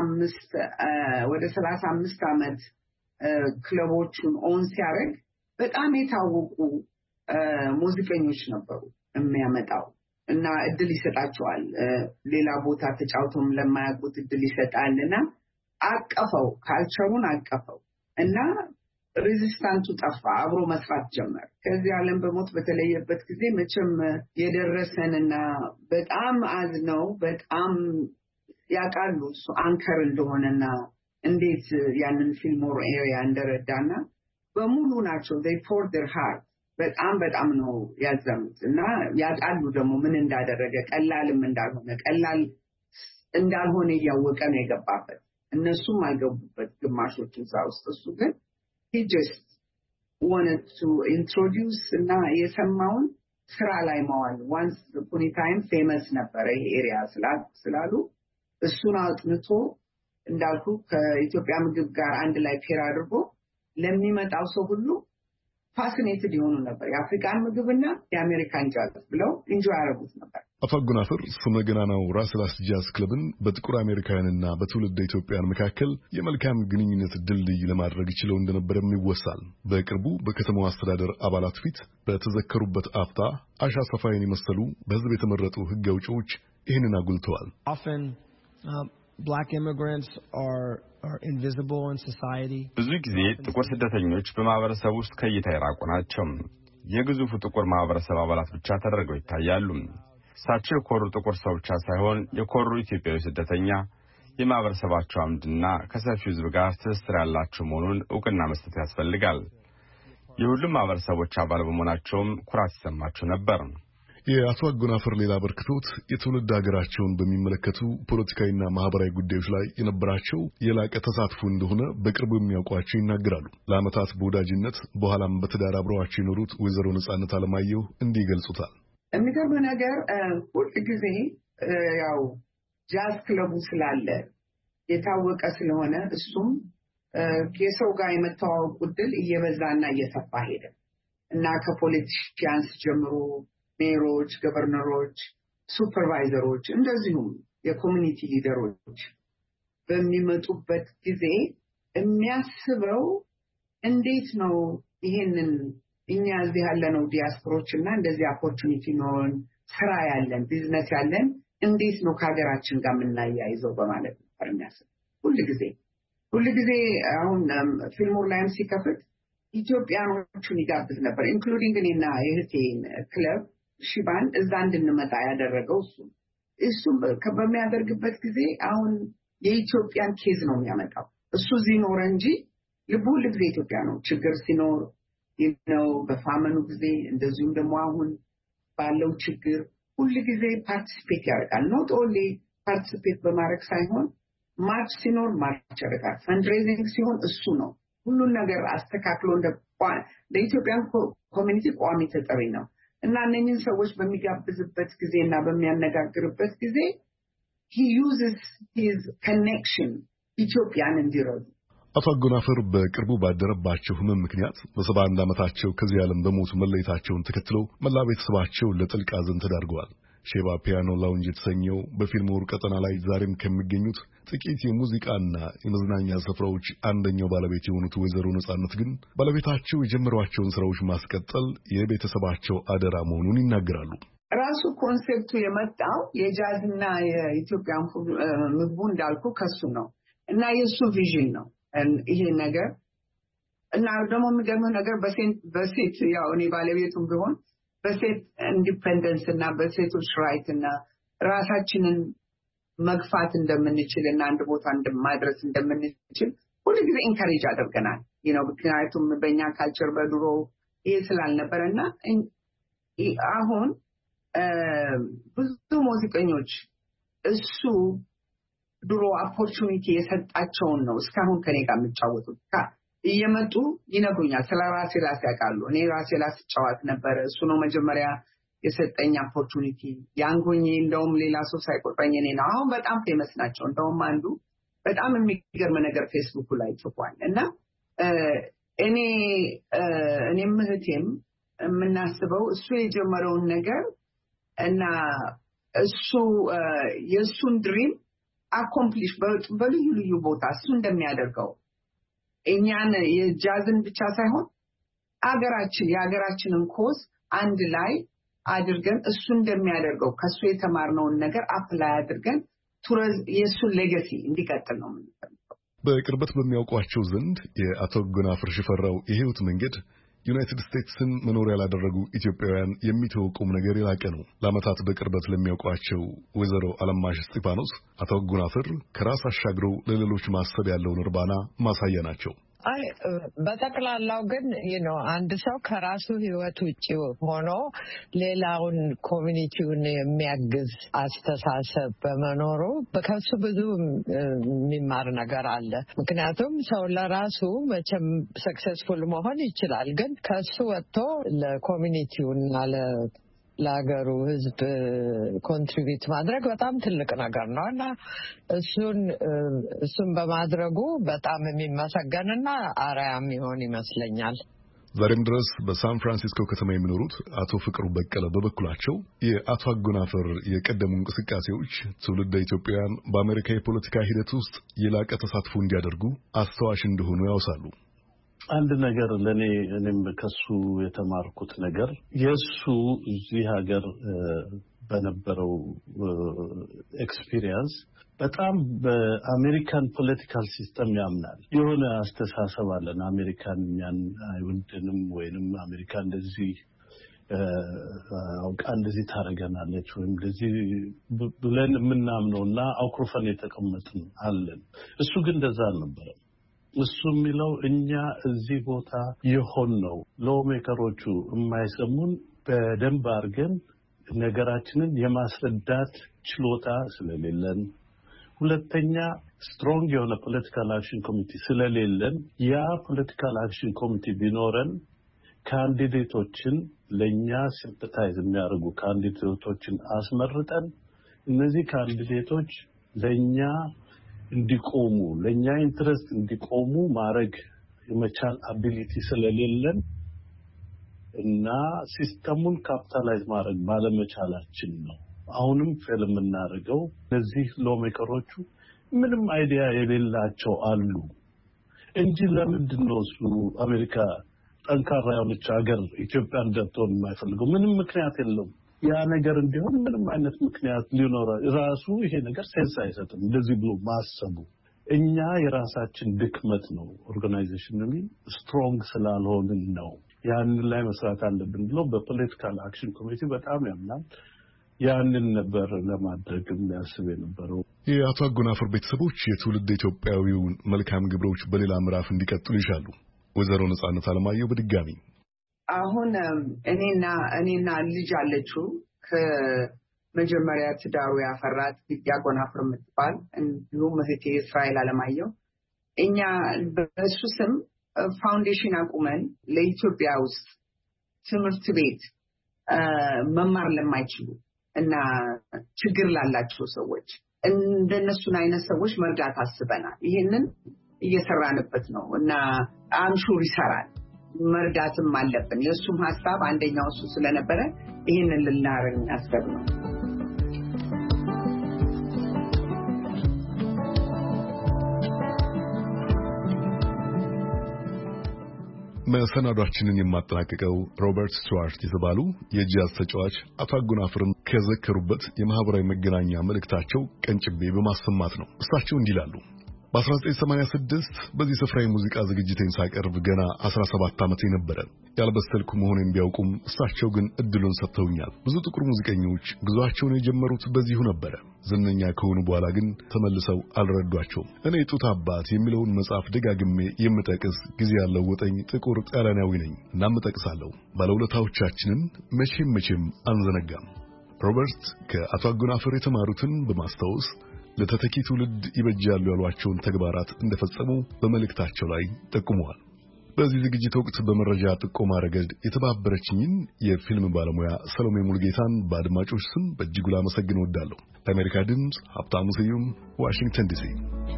35 ዓመት ክለቦቹን ኦን ሲያደርግ በጣም የታወቁ ሙዚቀኞች ነበሩ የሚያመጣው እና እድል ይሰጣቸዋል። ሌላ ቦታ ተጫውቶም ለማያውቁት እድል ይሰጣልና አቀፈው፣ ካልቸሩን አቀፈው እና ሬዚስታንቱ ጠፋ። አብሮ መስራት ጀመር። ከዚህ ዓለም በሞት በተለየበት ጊዜ መቼም የደረሰንና በጣም አዝነው በጣም ያውቃሉ እሱ አንከር እንደሆነና እንዴት ያንን ፊልሞር ኤሪያ እንደረዳና በሙሉ ናቸው they poured their heart በጣም ነው ያዘኑት እና ያውቃሉ ደግሞ ምን እንዳደረገ ቀላልም እንዳልሆነ እያወቀ ነው የገባበት። እነሱም አልገቡበት ግማሾቹ እዛ ውስጥ። እሱ ግን he just wanted to introduce እና የሰማውን ስራ ላይ ማዋል once upon a time famous ነበረ ይሄ ኤሪያ ስላሉ እሱን አጥንቶ እንዳልኩ ከኢትዮጵያ ምግብ ጋር አንድ ላይ ፔር አድርጎ ለሚመጣው ሰው ሁሉ ፋሲኔትድ ይሆኑ ነበር። የአፍሪካን ምግብና የአሜሪካን ጃዝ ብለው ኢንጆይ ያደርጉት ነበር። አቶ አጎናፍር ስመገናናው ራሴላስ ጃዝ ክለብን በጥቁር አሜሪካውያንና በትውልደ ኢትዮጵያን መካከል የመልካም ግንኙነት ድልድይ ለማድረግ ችለው እንደነበረም ይወሳል። በቅርቡ በከተማው አስተዳደር አባላት ፊት በተዘከሩበት አፍታ አሻ ሰፋይን የመሰሉ በህዝብ የተመረጡ ህግ አውጪዎች ይህንን አጉልተዋል። Black immigrants are invisible in society. ብዙ ጊዜ ጥቁር ስደተኞች በማህበረሰብ ውስጥ ከእይታ የራቁ ናቸው። የግዙፉ ጥቁር ማህበረሰብ አባላት ብቻ ተደርገው ይታያሉ። እሳቸው የኮሩ ጥቁር ሰው ብቻ ሳይሆን የኮሩ ኢትዮጵያዊ ስደተኛ የማህበረሰባቸው አምድና ከሰፊው ህዝብ ጋር ትስስር ያላቸው መሆኑን እውቅና መስጠት ያስፈልጋል። የሁሉም ማህበረሰቦች አባል በመሆናቸውም ኩራት ይሰማቸው ነበር። የአቶ አጎናፍር ሌላ በርክቶት የትውልድ ሀገራቸውን በሚመለከቱ ፖለቲካዊና ማህበራዊ ጉዳዮች ላይ የነበራቸው የላቀ ተሳትፎ እንደሆነ በቅርቡ የሚያውቋቸው ይናገራሉ። ለዓመታት በወዳጅነት በኋላም በትዳር አብረዋቸው የኖሩት ወይዘሮ ነጻነት አለማየሁ እንዲህ ይገልጹታል። የሚገርም ነገር ሁል ጊዜ ያው ጃዝ ክለቡ ስላለ የታወቀ ስለሆነ እሱም የሰው ጋር የመተዋወቅ ዕድል እየበዛና እየሰፋ ሄደ እና ከፖለቲሽያንስ ጀምሮ ሜሮች፣ ገቨርነሮች፣ ሱፐርቫይዘሮች እንደዚሁም የኮሚኒቲ ሊደሮች በሚመጡበት ጊዜ የሚያስበው እንዴት ነው ይሄንን እኛ እዚህ ያለነው ዲያስፖሮችና እንደዚህ ኦፖርቹኒቲ ኖን ስራ ያለን ቢዝነስ ያለን እንዴት ነው ከሀገራችን ጋር የምናያይዘው በማለት ነበር የሚያስብ ሁልጊዜ አሁን ፊልሙ ላይም ሲከፍት ኢትዮጵያኖቹን ይጋብዝ ነበር ኢንክሉዲንግ እኔና የእህቴን ክለብ ሺባን እዛ እንድንመጣ ያደረገው እሱ በሚያደርግበት ጊዜ አሁን የኢትዮጵያን ኬዝ ነው የሚያመጣው እሱ ዚኖር እንጂ ልቡ ሁልጊዜ ኢትዮጵያ ነው ችግር ሲኖር ነው በፋመኑ ጊዜ እንደዚሁም ደግሞ አሁን ባለው ችግር ሁልጊዜ ፓርቲሲፔት ያደርጋል ኖት ኦንሊ ፓርቲሲፔት በማድረግ ሳይሆን ማርች ሲኖር ማርች ያደርጋል ፈንድሬዚንግ ሲሆን እሱ ነው ሁሉን ነገር አስተካክሎ ለኢትዮጵያን ኮሚኒቲ ቋሚ ተጠሪ ነው እና እነኝህን ሰዎች በሚጋብዝበት ጊዜና በሚያነጋግርበት ጊዜ he uses his connection ኢትዮጵያን እንዲረዱ አቶ አጎናፍር በቅርቡ ባደረባቸው ህመም ምክንያት በ71 ዓመታቸው ከዚህ ዓለም በሞት መለየታቸውን ተከትሎ መላ ቤተሰባቸው ለጥልቅ ሐዘን ተዳርገዋል። ሼባ ፒያኖ ላውንጅ የተሰኘው በፊልሙ ቀጠና ላይ ዛሬም ከሚገኙት ጥቂት የሙዚቃና የመዝናኛ ስፍራዎች አንደኛው ባለቤት የሆኑት ወይዘሮ ነጻነት ግን ባለቤታቸው የጀመሯቸውን ስራዎች ማስቀጠል የቤተሰባቸው አደራ መሆኑን ይናገራሉ። ራሱ ኮንሴፕቱ የመጣው የጃዝና የኢትዮጵያን ምግቡ እንዳልኩ ከሱ ነው እና የሱ ቪዥን ነው ይሄ ነገር እና ደግሞ የሚገርመው ነገር በሴት ያው እኔ ባለቤቱም ቢሆን በሴት ኢንዲፔንደንስ እና በሴቶች ራይት እና ራሳችንን መግፋት እንደምንችል እና አንድ ቦታ እንደማድረስ እንደምንችል ሁልጊዜ ኢንካሬጅ አድርገናል ምክንያቱም በእኛ ካልቸር በድሮ ይሄ ስላልነበረና አሁን ብዙ ሙዚቀኞች እሱ ድሮ ኦፖርቹኒቲ የሰጣቸውን ነው እስካሁን ከኔ ጋር የሚጫወቱት እየመጡ ይነግሩኛል ስለ ራሴ ያውቃሉ እኔ ራሴ ላስጫወት ነበር እሱ ነው መጀመሪያ የሰጠኝ ኦፖርቹኒቲ ያንጎኝ እንደውም ሌላ ሰው ሳይቆጥረኝ እኔ ነው አሁን በጣም ፌመስ ናቸው እንደውም አንዱ በጣም የሚገርም ነገር ፌስቡክ ላይ ጽፏል እና እኔም እህቴም የምናስበው እሱ የጀመረውን ነገር እና እሱ የእሱን ድሪም አኮምፕሊሽ በልዩ ልዩ ቦታ እሱ እንደሚያደርገው እኛን የጃዝን ብቻ ሳይሆን የሀገራችንን ኮዝ አንድ ላይ አድርገን እሱ እንደሚያደርገው ከሱ የተማርነውን ነገር አፕላይ አድርገን የእሱን ሌጋሲ እንዲቀጥል ነው የምንፈልገው። በቅርበት በሚያውቋቸው ዘንድ የአቶ አጎናፍር ሽፈራው የህይወት መንገድ ዩናይትድ ስቴትስን መኖሪያ ላደረጉ ኢትዮጵያውያን የሚተወቁም ነገር የላቀ ነው። ለዓመታት በቅርበት ለሚያውቋቸው ወይዘሮ አለማሽ እስጢፋኖስ አቶ አጎናፍር ከራስ አሻግረው ለሌሎች ማሰብ ያለውን እርባና ማሳያ ናቸው። በጠቅላላው ግን አንድ ሰው ከራሱ ህይወት ውጪ ሆኖ ሌላውን ኮሚኒቲውን የሚያግዝ አስተሳሰብ በመኖሩ ከሱ ብዙ የሚማር ነገር አለ። ምክንያቱም ሰው ለራሱ መቼም ሰክሰስፉል መሆን ይችላል፣ ግን ከሱ ወጥቶ ለኮሚኒቲውና ለሀገሩ ህዝብ ኮንትሪቢዩት ማድረግ በጣም ትልቅ ነገር ነው እና እሱን በማድረጉ በጣም የሚመሰገንና አርአያ የሚሆን ይመስለኛል። ዛሬም ድረስ በሳን ፍራንሲስኮ ከተማ የሚኖሩት አቶ ፍቅሩ በቀለ በበኩላቸው የአቶ አጎናፍር የቀደሙ እንቅስቃሴዎች ትውልደ ኢትዮጵያውያን በአሜሪካ የፖለቲካ ሂደት ውስጥ የላቀ ተሳትፎ እንዲያደርጉ አስተዋሽ እንደሆኑ ያውሳሉ። አንድ ነገር እኔም ከሱ የተማርኩት ነገር የሱ እዚህ ሀገር በነበረው ኤክስፒሪየንስ በጣም በአሜሪካን ፖለቲካል ሲስተም ያምናል። የሆነ አስተሳሰብ አለን አሜሪካን እኛን አይወድንም ወይንም አሜሪካ እንደዚህ አውቃ እንደዚህ ታረጋናለች ወይም እንደዚህ ብለን የምናምነውና አኩርፈን የተቀመጥን አለን። እሱ ግን እንደዛ አልነበረም። እሱ የሚለው እኛ እዚህ ቦታ የሆነው ሎሜከሮቹ የማይሰሙን በደንብ አድርገን ነገራችንን የማስረዳት ችሎታ ስለሌለን፣ ሁለተኛ ስትሮንግ የሆነ ፖለቲካል አክሽን ኮሚቴ ስለሌለን፣ ያ ፖለቲካል አክሽን ኮሚቴ ቢኖረን ካንዲዴቶችን ለኛ ሲምፓታይዝ የሚያደርጉ ካንዲዴቶችን አስመርጠን እነዚህ ካንዲዴቶች ለኛ እንዲቆሙ ለኛ ኢንትረስት እንዲቆሙ ማድረግ የመቻል አቢሊቲ ስለሌለን እና ሲስተሙን ካፒታላይዝ ማድረግ ባለመቻላችን ነው አሁንም ፌል የምናደርገው። እነዚህ ሎሜከሮቹ ምንም አይዲያ የሌላቸው አሉ። እንጂ ለምንድን ነው እሱ አሜሪካ ጠንካራ የሆነች ሀገር ኢትዮጵያ እንድትሆን የማይፈልገው? ምንም ምክንያት የለውም። ያ ነገር እንዲሆን ምንም አይነት ምክንያት ሊኖር ራሱ ይሄ ነገር ሴንስ አይሰጥም። እንደዚህ ብሎ ማሰቡ እኛ የራሳችን ድክመት ነው። ኦርጋናይዜሽን ስትሮንግ ስላልሆንን ነው። ያንን ላይ መስራት አለብን ብሎ በፖለቲካል አክሽን ኮሚቴ በጣም ያምናል። ያንን ነበር ለማድረግ የሚያስብ የነበረው። የአቶ አጎናፍር ቤተሰቦች የትውልድ ኢትዮጵያዊውን መልካም ግብሮች በሌላ ምዕራፍ እንዲቀጥሉ ይሻሉ። ወይዘሮ ነጻነት አለማየሁ በድጋሚ አሁን እኔና ልጅ አለችው ከመጀመሪያ ትዳሩ ያፈራት አጎናፍር የምትባል እንዲሁም እህቴ እስራኤል አለማየሁ እኛ በሱ ስም ፋውንዴሽን አቁመን ለኢትዮጵያ ውስጥ ትምህርት ቤት መማር ለማይችሉ እና ችግር ላላቸው ሰዎች እንደነሱን አይነት ሰዎች መርዳት አስበናል። ይሄንን እየሰራንበት ነው እና አምሹር ይሰራል። መርዳትም አለብን። የሱም ሐሳብ አንደኛው እሱ ስለነበረ ይሄንን ልናረግ ያስገብ ነው። መሰናዷችንን የማጠናቀቀው ሮበርት ስቱዋርት የተባሉ የጃዝ ተጫዋች አቶ አጎናፍርን ከዘከሩበት የማህበራዊ መገናኛ መልእክታቸው ቀንጭቤ በማሰማት ነው። እሳቸው እንዲህ ይላሉ። በ1986 በዚህ ስፍራ የሙዚቃ ዝግጅቴን ሳቀርብ ገና 17 ዓመቴ ነበረ። ያልበሰልኩ መሆኔን ቢያውቁም እሳቸው ግን እድሉን ሰጥተውኛል። ብዙ ጥቁር ሙዚቀኞች ጉዟቸውን የጀመሩት በዚሁ ነበረ። ዝነኛ ከሆኑ በኋላ ግን ተመልሰው አልረዷቸውም። እኔ ጡት አባት የሚለውን መጽሐፍ ደጋግሜ የምጠቅስ ጊዜ ያለው ወጠኝ ጥቁር ጣሊያናዊ ነኝ። እናም እጠቅሳለሁ። ባለውለታዎቻችንን መቼም አንዘነጋም። ሮበርት ከአቶ አጎናፍር የተማሩትን በማስታወስ ለተተኪ ትውልድ ይበጃሉ ያሏቸውን ተግባራት እንደፈጸሙ በመልእክታቸው ላይ ጠቁመዋል። በዚህ ዝግጅት ወቅት በመረጃ ጥቆማ ረገድ የተባበረችኝን የፊልም ባለሙያ ሰሎሜ ሙልጌታን በአድማጮች ስም በእጅጉ ላመሰግን እወዳለሁ። ለአሜሪካ ድምፅ ሀብታሙ ስዩም ዋሽንግተን ዲሲ።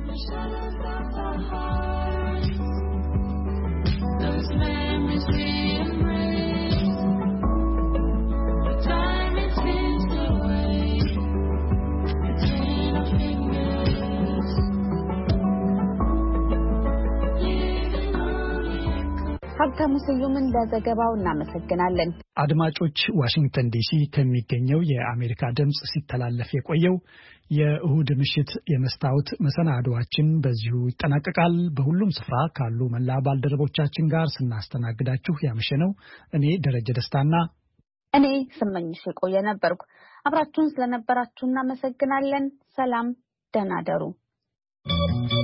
ሀብታሙ ስዩምን ለዘገባው እናመሰግናለን። አድማጮች፣ ዋሽንግተን ዲሲ ከሚገኘው የአሜሪካ ድምጽ ሲተላለፍ የቆየው የእሁድ ምሽት የመስታወት መሰናዶአችን በዚሁ ይጠናቀቃል። በሁሉም ስፍራ ካሉ መላ ባልደረቦቻችን ጋር ስናስተናግዳችሁ ያመሸነው እኔ ደረጀ ደስታና እኔ ስመኝሽ የቆየ ነበርኩ። አብራችሁን ስለነበራችሁ እናመሰግናለን። ሰላም፣ ደህና ደሩ።